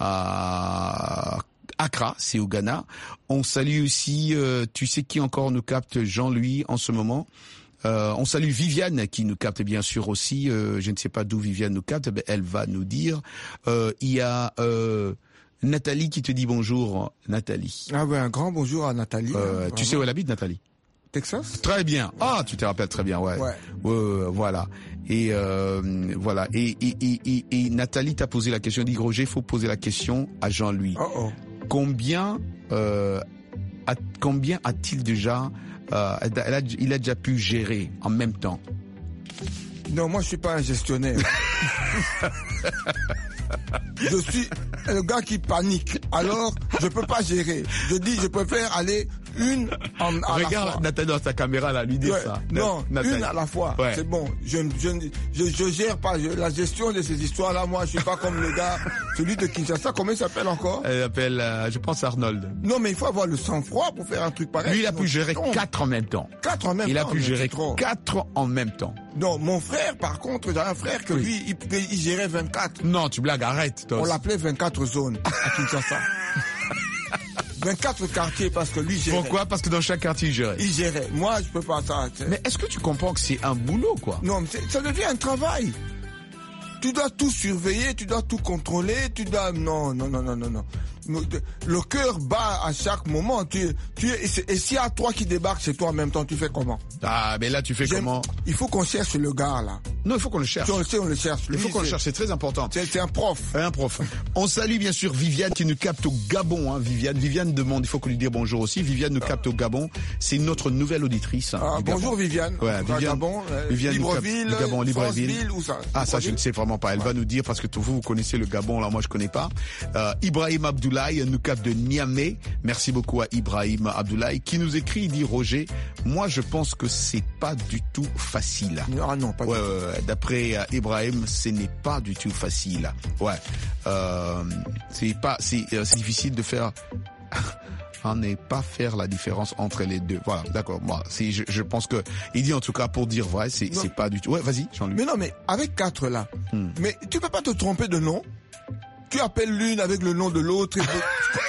à Accra, c'est au Ghana. On salue aussi, euh, tu sais qui encore nous capte, Jean-Louis en ce moment. Euh, on salue Viviane qui nous capte bien sûr aussi. Euh, je ne sais pas d'où Viviane nous capte, mais elle va nous dire. Euh, il y a euh, Nathalie qui te dit bonjour, Nathalie. Ah ouais, un grand bonjour à Nathalie. Euh, hein, tu sais où elle habite, Nathalie? Texas? Très bien. Ah, tu te rappelles très bien, ouais. Ouais. Ouais, ouais, voilà. Et euh, voilà. Et, et, et, et, et Nathalie t'a posé la question. Elle dit Roger, faut poser la question à Jean-Louis. Oh oh. Combien, euh, a, combien a-t-il déjà, euh, elle a, il a déjà pu gérer en même temps? Non, moi je suis pas un gestionnaire. Je suis le gars qui panique. Alors, je peux pas gérer. Je dis, je préfère aller une en, à Regarde la fois. Nathalie dans sa caméra là, lui dire Ouais, ça. non, Nathalie. une à la fois. Ouais. C'est bon. Je, je, je, je gère pas je, la gestion de ces histoires-là. Moi, je suis pas comme le gars, celui de Kinshasa. Comment il s'appelle encore? Elle s'appelle, euh, je pense, Arnold. Non, mais il faut avoir le sang-froid pour faire un truc pareil. Lui, il a Sinon, pu gérer tu tombes. quatre en même temps. Quatre en même Il temps. a pu mais gérer c'est trop. quatre en même temps. Non, mon frère, par contre, j'ai un frère que Oui. lui, il, il gérait vingt-quatre. Non, tu blagues, arrête. Toi On aussi. l'appelait vingt-quatre zones à Kinshasa. vingt-quatre quartiers parce que lui gérait. Pourquoi? Parce que dans chaque quartier, il gérait. Il gérait. Moi, je peux pas ça. c'est- Mais est-ce que tu comprends que c'est un boulot, quoi? Non, mais c'est- ça devient un travail. Tu dois tout surveiller, tu dois tout contrôler, tu dois... Non, non, non, non, non, non. Le cœur bat à chaque moment. Tu, tu, et c'est- et s'il y a trois qui débarquent chez toi en même temps, tu fais comment? Ah, mais là, tu fais J'aime- comment? Il faut qu'on cherche le gars, là. Non, il faut qu'on le cherche. Si on le sait, on le cherche. Il Lui, faut qu'on le c'est- cherche, c'est très important. C'est c'est un prof. Un prof. On salue bien sûr Viviane qui nous capte au Gabon. Hein, Viviane. Viviane demande, il faut qu'on lui dise bonjour aussi. Viviane nous capte au Gabon. C'est notre nouvelle auditrice. hein, Ah, du bonjour Gabon. Viviane. Ouais, Viviane. Gabon, euh, Viviane nous capte Libreville, du Gabon, Libreville. Franceville, où ça? Ah, ça, je Libreville? ne sais vraiment pas. Elle va nous dire parce que vous, vous connaissez le Gabon, là, moi, je connais pas. Euh, Ibrahim Abdoulaye nous capte de Niamey. Merci beaucoup à Ibrahim Abdoulaye qui nous écrit, il dit Roger, moi, je pense que c'est pas du tout facile. Ah non, pas Ouais, du tout. ouais, ouais. D'après euh, Ibrahim, ce n'est pas du tout facile. Ouais, euh, c'est pas, c'est, euh, c'est difficile de faire. On n'est pas faire la différence entre les deux. Voilà, d'accord. Moi, c'est, je, je pense que il dit en tout cas pour dire vrai, c'est, Non. c'est pas du tout. Ouais, vas-y, Jean-Luc. Mais non, mais avec quatre là, Hmm. mais tu peux pas te tromper de nom. Tu appelles l'une avec le nom de l'autre. Et... Comment tu-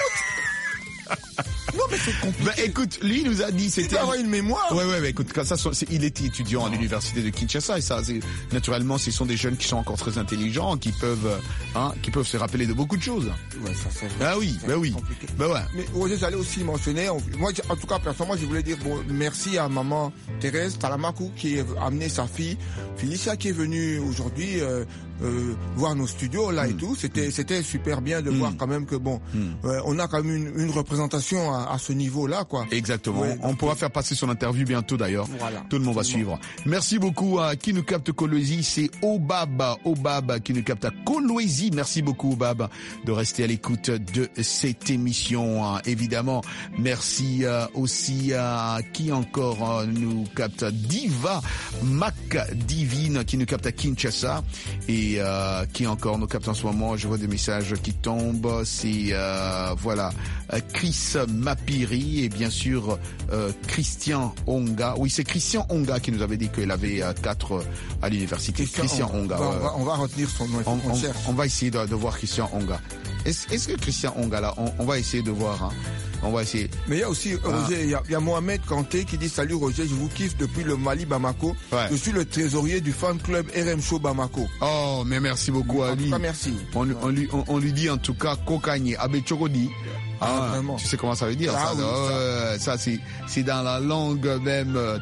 non, mais c'est compliqué. Bah, écoute, lui il nous a dit Tu c'était. dois avoir une mémoire. Ouais, ouais, ouais, écoute, quand ça, c'est, il était étudiant à l'université de Kinshasa et ça, c'est, naturellement, ce sont des jeunes qui sont encore très intelligents, qui peuvent, euh, hein, qui peuvent se rappeler de beaucoup de choses. Ouais, ça c'est vrai. Ah oui, C'est bah oui, compliqué. bah ouais. Mais Roger, j'allais aussi mentionner, on- moi, en tout cas, personnellement, je voulais dire bon, merci à maman Thérèse Talamakou qui a amené sa fille Felicia qui est venue aujourd'hui euh, euh, voir nos studios là et tout. C'était c'était super bien de voir quand même que bon, euh, on a quand même une, une représentation à, à ce niveau-là, quoi. Exactement. Ouais, on pourra faire passer son interview bientôt d'ailleurs. Voilà. Tout le monde va Absolument. suivre. Merci beaucoup à qui nous capte Kolwezi. C'est Obab, Obab qui nous capte à Kolwezi. Merci beaucoup Obab de rester à l'écoute de cette émission. hein. Évidemment, merci euh, aussi à qui encore euh, nous capte Diva Mac Divine qui nous capte à Kinshasa et euh, qui encore nous capte en ce moment. Je vois des messages qui tombent. C'est euh, voilà euh, Chris Mapiri et bien sûr euh, Christian Onga. Oui, c'est Christian Onga qui nous avait dit qu'il avait euh, quatre euh, à l'université. Christian, Onga. On va, ouais. on va- on va retenir son nom. Il faut On, qu'on on- cherche. on va essayer de, de voir Christian Onga. Est-ce, est-ce que Christian Onga là, on, on va essayer de voir. Hein. On va essayer. Mais il y a aussi, Ah. Roger, il y a, il y a Mohamed Kanté qui dit salut Roger, je vous kiffe depuis le Mali Bamako. Ouais. Je suis le trésorier du fan club R M Show Bamako. Oh, mais merci beaucoup à En tout lui. cas, merci. On, lui- on lui, on, on lui dit en tout cas Kokanye Abechokodi. Ah, vraiment. Tu sais comment ça veut dire Ah ça, oui, non ça. Ouais, ça c'est c'est dans la langue même. de-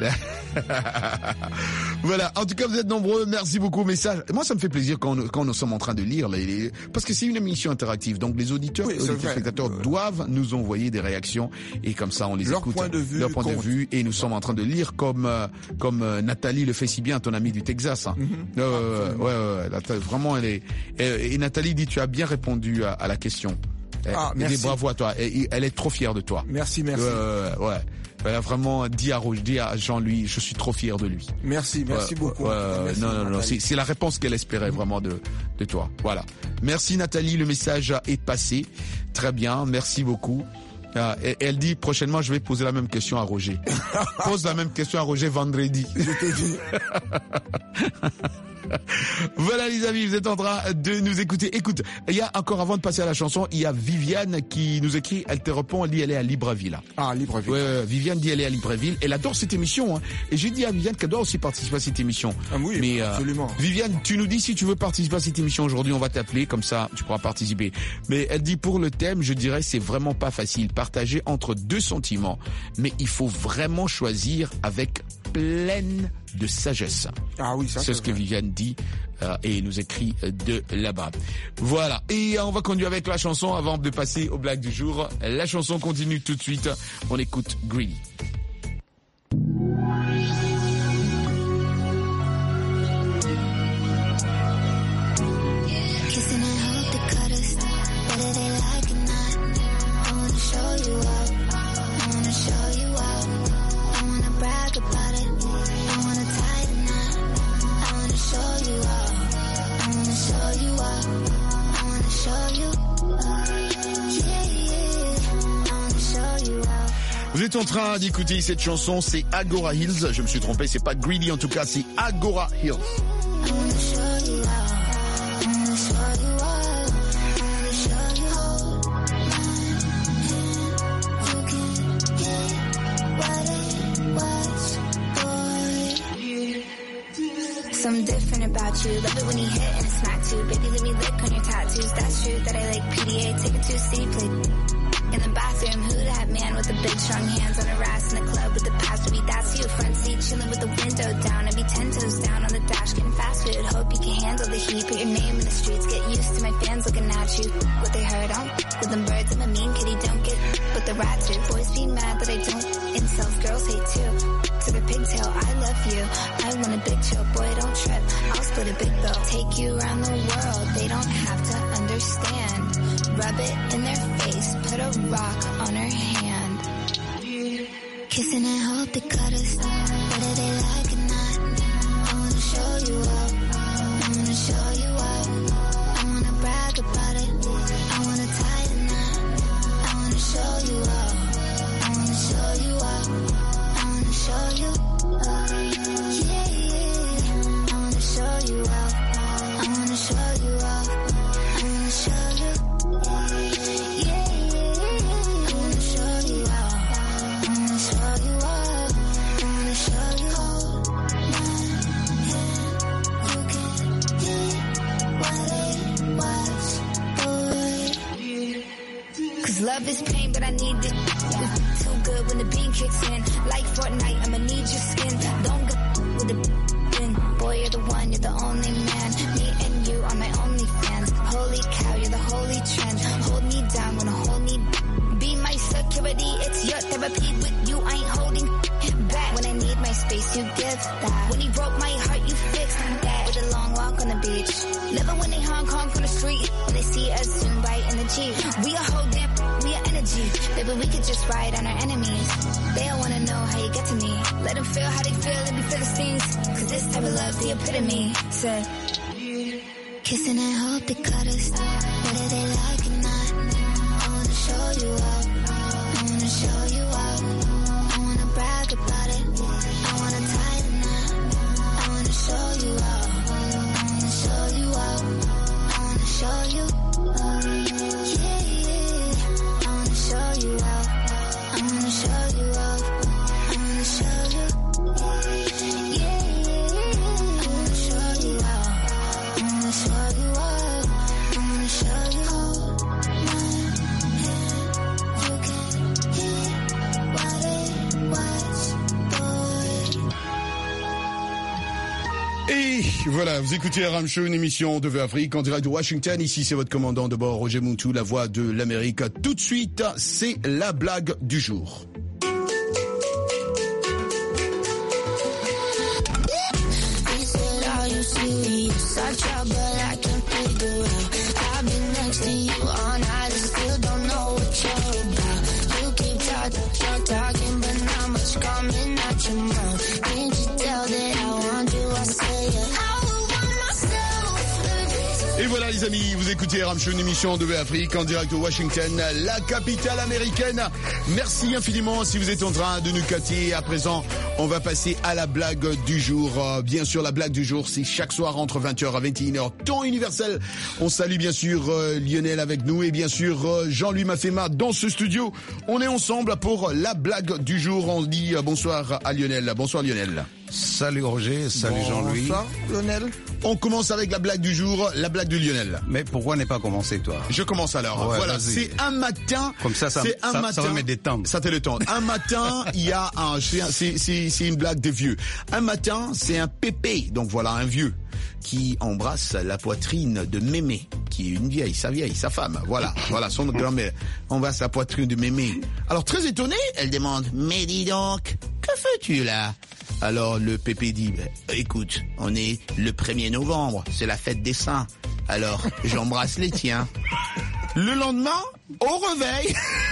Voilà. En tout cas, vous êtes nombreux. Merci beaucoup au message. Moi, ça me fait plaisir quand, nous- quand nous sommes en train de lire, les, les- parce que c'est une émission interactive. Donc, les auditeurs, Oui, et c'est les vrai. téléspectateurs Euh, doivent nous envoyer des réactions et comme ça, on les Leur écoute. point de vue Leur point de compte. vue. Et nous sommes en train de lire comme euh, comme euh, Nathalie le fait si bien, ton amie du Texas. Hein. Euh, ouais, ouais, ouais, Nathalie, vraiment, elle est. Et, et Nathalie dit, tu as bien répondu à, à la question. Ah, Elle dit merci. bravo à toi. Et- et elle est trop fière de toi. Merci, merci. Euh, ouais. Elle a vraiment dit à Rouge, dit à Jean-Louis, je suis trop fier de lui. Merci, merci Ouais, beaucoup. ouais, Merci, non, non, non, Nathalie. c'est, c'est la réponse qu'elle espérait vraiment de, de toi. Voilà. Merci Nathalie, le message est passé. Très bien, merci beaucoup. Euh, et- elle dit prochainement, je vais poser la même question à Roger. Pose la même question à Roger vendredi. Je te dis. Voilà les amis, vous êtes en train de nous écouter. Écoute, il y a encore avant de passer à la chanson, il y a Viviane qui nous écrit, elle te répond, elle dit elle est à Libreville. Ah, Libreville. Ouais, ouais, Viviane dit elle est à Libreville. Elle adore cette émission. Hein. Et j'ai dit à Viviane qu'elle doit aussi participer à cette émission. Ah oui, mais, euh, absolument. Viviane, tu nous dis si tu veux participer à cette émission aujourd'hui, on va t'appeler, comme ça tu pourras participer. Mais elle dit pour le thème, je dirais c'est vraiment pas facile. Partager entre deux sentiments. Mais il faut vraiment choisir avec pleine de sagesse. Ah oui, ça c'est ce que Viviane dit euh, et nous écrit de là-bas. Voilà. Et on va continuer avec la chanson avant de passer aux blagues du jour. La chanson continue tout de suite. On écoute Greedy. Vous êtes en train d'écouter cette chanson, c'est Agora Hills. Je me suis trompé, c'est pas Greedy en tout cas, c'est Agora Hills. Something different about you. Love it when you hit and smack too. Baby, let me lick on your tattoos. That's true that I like P D A. Take it to a city plate. In the bathroom, who that man with the big strong hands on her ass in the club with the pastor beat? That's you. Front seat chilling with the window down. I be ten toes down on the dash getting fast food. Hope you can handle the heat. Put your name in the streets. Get used to my fans looking at you. What they heard on with them birds. I'm a mean kitty. Don't get with the rats. Boys be mad that I don't. Incels, girls hate too. To the pigtail, I love you. I want a big chill, boy, don't trip. I'll split a big bill. Take you around the world. They don't have to understand. Rub it in their face. Put a rock on her hand. Kissing and hope they cut us. Whether they like it or not. I wanna show you up. I wanna show you up. I wanna brag about it. I wanna tie the knot. I wanna show you up. I wanna show you up. I wanna show you up. Yeah, yeah. I wanna show you up. I wanna show you up. I wanna show you. Yeah, yeah. I wanna show you up. I wanna show you up. I wanna show you. Hold my hand. You can hear what it was, boy. Cause love is pain, but I need it. Too good when the beam kicks in. Like Fortnite, I'ma need your skin. Don't go with the bin. Boy, you're the one, you're the only man. Me and you are my only fans. Holy cow, you're the holy trend. Hold me down, wanna hold me. Be my security, it's your therapy. With you, I ain't holding back. When I need my space, you give that. When he broke my heart, you fixed that. With a long walk on the beach. Living when they Hong Kong from the street. When they see us soon right in the Jeep. We a whole damn, we a energy. Baby, we could just ride on our enemies. They don't wanna know how you get to me. Let them feel how they feel and be Philistines. Cause this type of love, the epitome. Said, kissing and hope they cut us. Whether they like it or not. I wanna show you up. I wanna show you up. I wanna brag about it. I wanna tie the knot. I wanna show you up. I wanna show you up. I wanna show you up. Yeah, yeah. I wanna show you up. I wanna show you up. I wanna show you. Yeah, yeah. I wanna show you up. I wanna show you up. I wanna show you. Hold my hand. You can hear what it was, boy. Et voilà, vous écoutez Aram Show, une émission de V Afrique en direct de Washington. Ici, c'est votre commandant de bord, Roger Muntu, la voix de l'Amérique. Tout de suite, c'est la blague du jour. Et voilà les amis, vous écoutez R M Show, une émission de Afrique en direct de Washington, la capitale américaine. Merci infiniment si vous êtes en train de nous capter. À présent, on va passer à la blague du jour. Euh, bien sûr, la blague du jour, c'est chaque soir entre vingt heures à vingt et une heures, temps universel. On salue bien sûr euh, Lionel avec nous et bien sûr euh, Jean-Louis Mafema dans ce studio. On est ensemble pour la blague du jour. On dit euh, bonsoir à Lionel. Bonsoir Lionel. Salut Roger, salut Jean-Louis. Bonsoir Lionel. On commence avec la blague du jour, la blague de Lionel. Mais pourquoi ne pas commencer toi? Je commence alors. Ouais, voilà, vas-y. c'est un matin. Comme ça, ça, c'est un ça, matin, ça va me détendre. Ça te détend. Un matin, il y a un, c'est, c'est, c'est une blague des vieux. Un matin, c'est un pépé, donc voilà, un vieux, qui embrasse la poitrine de Mémé, qui est une vieille, sa vieille, sa femme. Voilà, voilà, son grand-mère embrasse la poitrine de Mémé. Alors, très étonnée, elle demande, mais dis donc, que fais-tu là? Alors le pépé dit, écoute, on est le premier novembre, c'est la fête des saints. Alors j'embrasse les tiens. Le lendemain, au réveil.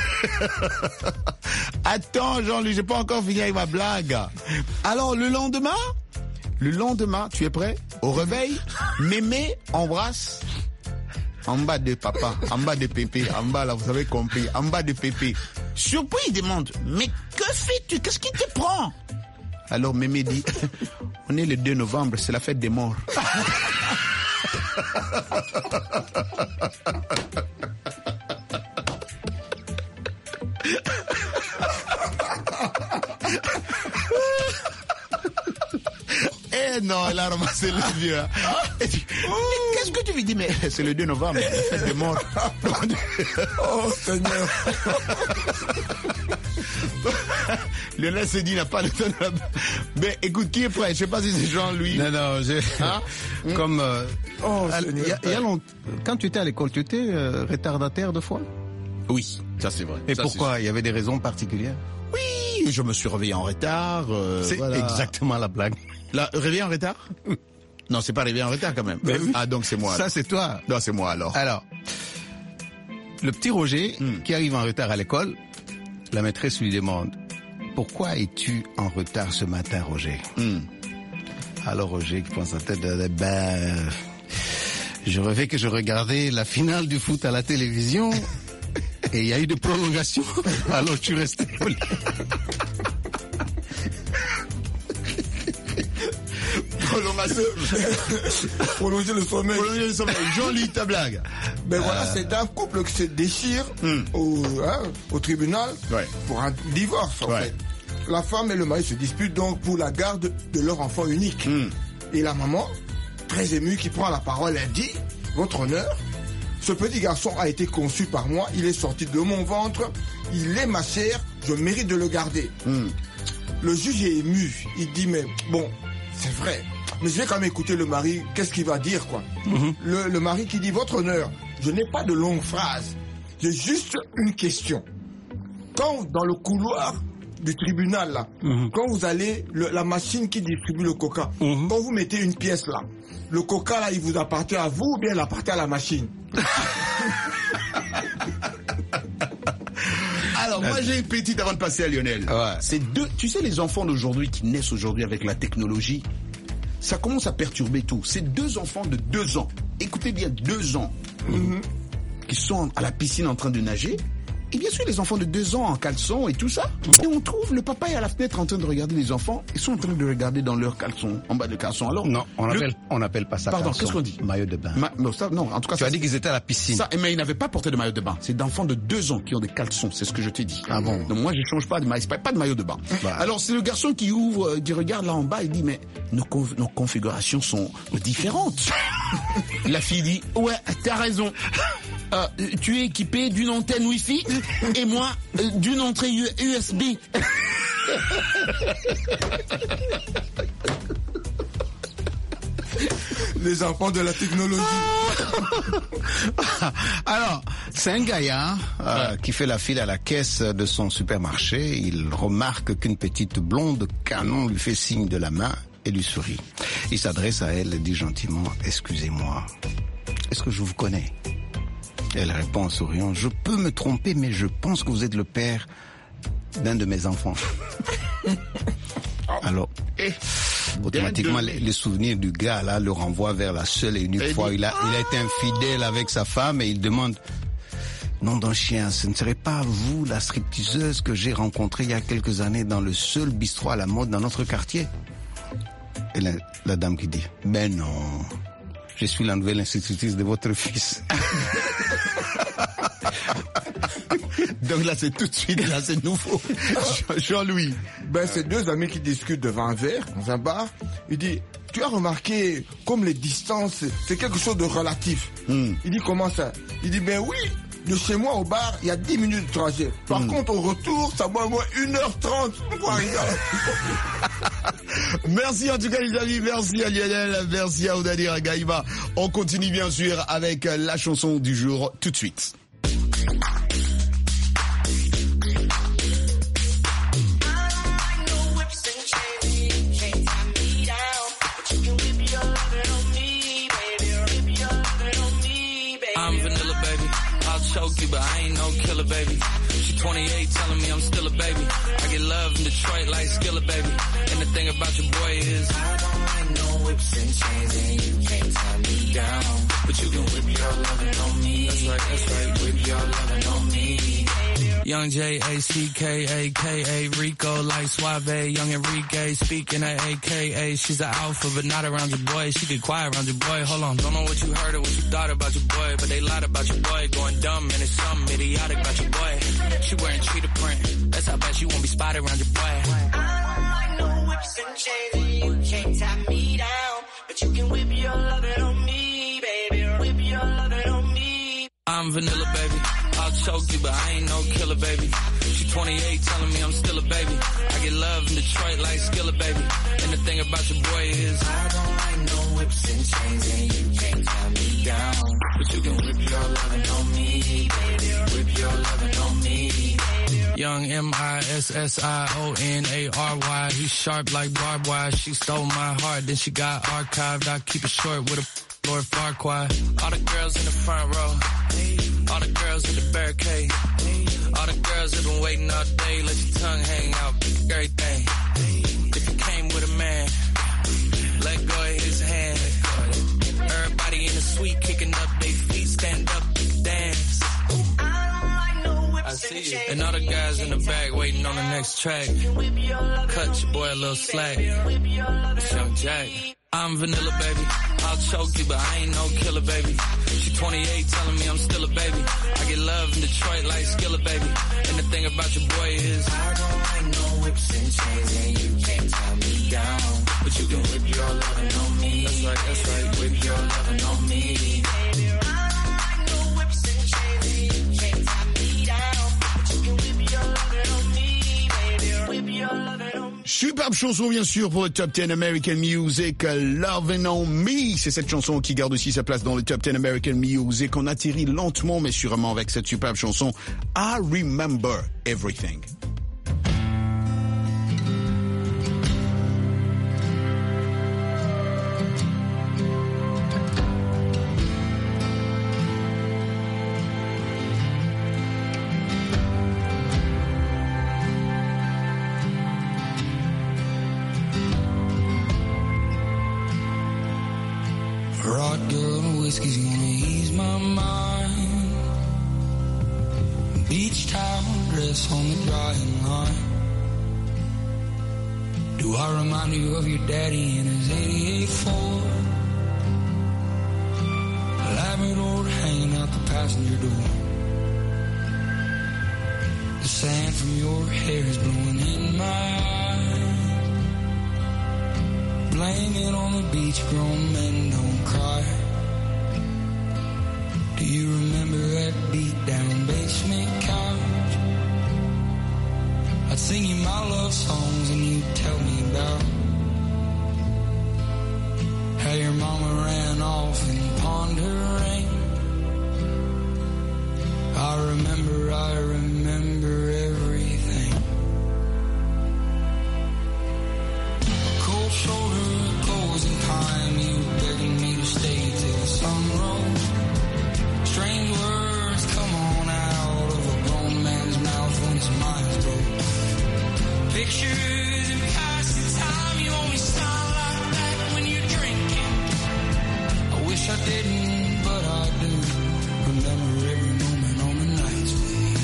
Attends Jean-Louis, j'ai pas encore fini avec ma blague. Alors le lendemain, le lendemain, tu es prêt? Au réveil, Mémé embrasse en bas de papa, en bas de pépé, en bas là, vous avez compris, en bas de pépé. Surpris, il demande, mais que fais-tu? Qu'est-ce qui te prend? Alors Mémé dit, on est le deux novembre, c'est la fête des morts. Eh non, elle a ramassé le vieux. Qu'est-ce que tu lui dis? Mais c'est le deux novembre, la fête des morts. Oh Seigneur. Lionel s'est dit, il n'a pas le temps de la... Mais écoute, qui est prêt? Je sais pas si c'est Jean-Louis. Non, non, j'ai... Hein? Comme... Euh, Oh, à- Seigneur. y a- y a long- Quand tu étais à l'école, tu étais euh, retardataire de fois? Oui, ça c'est vrai. Et Ça, pourquoi? Il y avait des raisons particulières? c'est... Oui, je me suis réveillé en retard. Euh, C'est voilà. exactement la blague. La... Réveillé en retard? Non, c'est pas réveillé en retard quand même. Mais oui. Ah, donc c'est moi. Ça, alors. c'est toi. Non, c'est moi alors. Alors, le petit Roger, Hmm. qui arrive en retard à l'école, la maîtresse lui demande, pourquoi es-tu en retard ce matin, Roger? Hmm. Alors Roger qui pense à tête, de, ben, je rêvais que je regardais la finale du foot à la télévision et il y a eu des prolongations. Alors tu restais au lit. Prolongation. Prolonger le sommeil. Prolonger le sommeil. Jean-Louis, ta blague. Ben voilà, c'est un couple qui se déchire Hmm. au, hein, au tribunal Ouais. pour un divorce en Ouais. fait. La femme et le mari se disputent donc pour la garde de leur enfant unique. Hmm. Et la maman, très émue, qui prend la parole, elle dit, votre honneur, ce petit garçon a été conçu par moi, il est sorti de mon ventre, il est ma chair, je mérite de le garder. Hmm. Le juge est ému, il dit, mais bon, c'est vrai, mais je vais quand même écouter le mari, qu'est-ce qu'il va dire, quoi. le, le mari qui dit, votre honneur, je n'ai pas de longues phrases, j'ai juste une question. Quand dans le couloir du tribunal, là, quand vous allez, le- la machine qui distribue le coca, quand vous mettez une pièce là, le coca là, il vous appartient à vous ou bien il appartient à la machine? Alors, moi, j'ai une petite avant de passer à Lionel. Ouais. C'est deux, tu sais, les enfants d'aujourd'hui qui naissent aujourd'hui avec la technologie, ça commence à perturber tout. C'est deux enfants de deux ans. Écoutez bien, deux ans. Qui sont à la piscine en train de nager. Et bien sûr, les enfants de deux ans en caleçon et tout ça. Et on trouve le papa est à la fenêtre en train de regarder les enfants. Ils sont en train de regarder dans leur caleçon, en bas de caleçon. Alors, Non, on le- appelle, on appelle pas ça. Pardon, caleçon. qu'est-ce qu'on dit? Maillot de bain. Ma- non, ça, non, en tout cas, Tu ça, as dit qu'ils étaient à la piscine. ça, mais ils n'avaient pas porté de maillot de bain. C'est d'enfants de deux ans qui ont des caleçons, c'est ce que je t'ai dit. Ah bon? Donc moi, je change pas de maillot, pas de maillot de bain. Bah. Alors c'est le garçon qui ouvre, euh, qui regarde là en bas, il dit mais nos, conf- nos configurations sont différentes. La fille dit ouais, t'as raison. Euh, tu es équipé d'une antenne Wi-Fi et moi euh, d'une entrée U- USB. Les enfants de la technologie. Alors, c'est un gaillard euh, qui fait la file à la caisse de son supermarché. Il remarque qu'une petite blonde canon lui fait signe de la main et lui sourit. Il s'adresse à elle et dit gentiment, excusez-moi, est-ce que je vous connais? Elle répond en souriant, je peux me tromper, mais je pense que vous êtes le père d'un de mes enfants. Alors, automatiquement les, les souvenirs du gars là le renvoient vers la seule et unique et fois où il a, il a été infidèle avec sa femme et il demande nom d'un chien, ce ne serait pas vous la stripteaseuse que j'ai rencontrée il y a quelques années dans le seul bistrot à la mode dans notre quartier? Et la, la dame qui dit ben non, je suis la nouvelle institutrice de votre fils. Donc là, c'est tout de suite, là, c'est nouveau. Jean-Louis. Ben, c'est deux amis qui discutent devant un verre, dans un bar. Il dit, tu as remarqué, comme les distances, c'est quelque chose de relatif. Mm. Il dit, comment ça? Il dit, ben oui, de chez moi au bar, il y a dix minutes de trajet. Par mm. contre, au retour, ça va au moins une heure trente pour arriver. Merci en tout cas les amis, merci à Lionel, merci à Odadir, à Gaïba. On continue bien sûr avec la chanson du jour tout de suite. Choke you, but I ain't no killer, baby. She twenty-eight, telling me I'm still a baby. I get love in Detroit like Skillet, baby. And the thing about your boy is I don't like no whips and chains, and you can't tie me down. But you can whip your lovin' on me. That's right, that's right, whip your lovin' on me. Young J A C K A K A Rico like Suave, young Enrique speaking at A K A. She's an alpha but not around your boy. She get quiet around your boy. Hold on, don't know what you heard or what you thought about your boy, but they lied about your boy. Going dumb and it's something idiotic about your boy. She wearing cheetah print. That's how bad she won't be spotted around your boy. I don't like no whips and chains, you can't tie me down, but you can whip your lovin' on me, baby. Whip your lovin' on me. I'm vanilla, baby. I'll choke you, but I ain't no killer, baby. She twenty-eight, telling me I'm still a baby. I get love in Detroit like Skillet, baby. And the thing about your boy is I don't like no whips and chains, and you can't tie me down, but you can whip your lovin' on me, baby. Whip your lovin' on me. Young M I S S I O N A R Y. He's sharp like barbed wire. She stole my heart, then she got archived. I keep it short with a Lord Farquaad. All the girls in the front row. All the girls in the barricade. All the girls have been waiting all day. Let your tongue hang out, everything. If you came with a man, let go of his hand. Everybody in the suite kicking up their feet, stand up, dance. I see you. And all the guys in the back waiting on the next track. Cut your boy a little slack. It's Young Jack. I'm vanilla, baby. I'll choke you, but I ain't no killer, baby. She twenty-eight, telling me I'm still a baby. I get love in Detroit like Skillet, baby. And the thing about your boy is I don't like no whips and chains, and you can't tie me down, but you can whip your lovin' on me. That's right, that's right, whip your lovin' on me. Superbe chanson bien sûr pour le Top dix American Music, Lovin' on Me. C'est cette chanson qui garde aussi sa place dans le Top dix American Music. On atterrit lentement mais sûrement avec cette superbe chanson I Remember Everything. Whiskey's gonna ease my mind. Beach towel dress on the drying line. Do I remind you of your daddy in his eighty-eight Ford? Labrador hanging out the passenger door. The sand from your hair is blowing in my eyes. Blame it on the beach, grown men don't cry. Do you remember that beat down basement couch? I'd sing you my love songs and you'd tell me about how your mama ran off and pawned her ring. I remember, I remember everything. A cold shoulder, closing time, you begging me to stay till the sun rose. Strange words come on out of a grown man's mouth when his mind's broke. Pictures and past the time you only sound like wish I didn't, but I do. Remember every moment on the nights with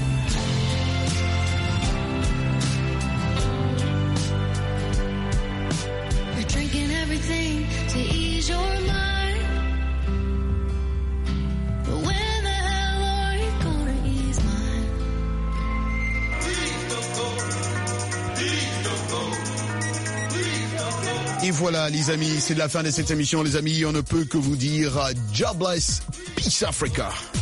you. You're drinking everything to ease your mind. But when the hell are you gonna ease mine? Please don't go. Please don't go. Et voilà les amis, c'est la fin de cette émission les amis, on ne peut que vous dire God bless, peace Africa.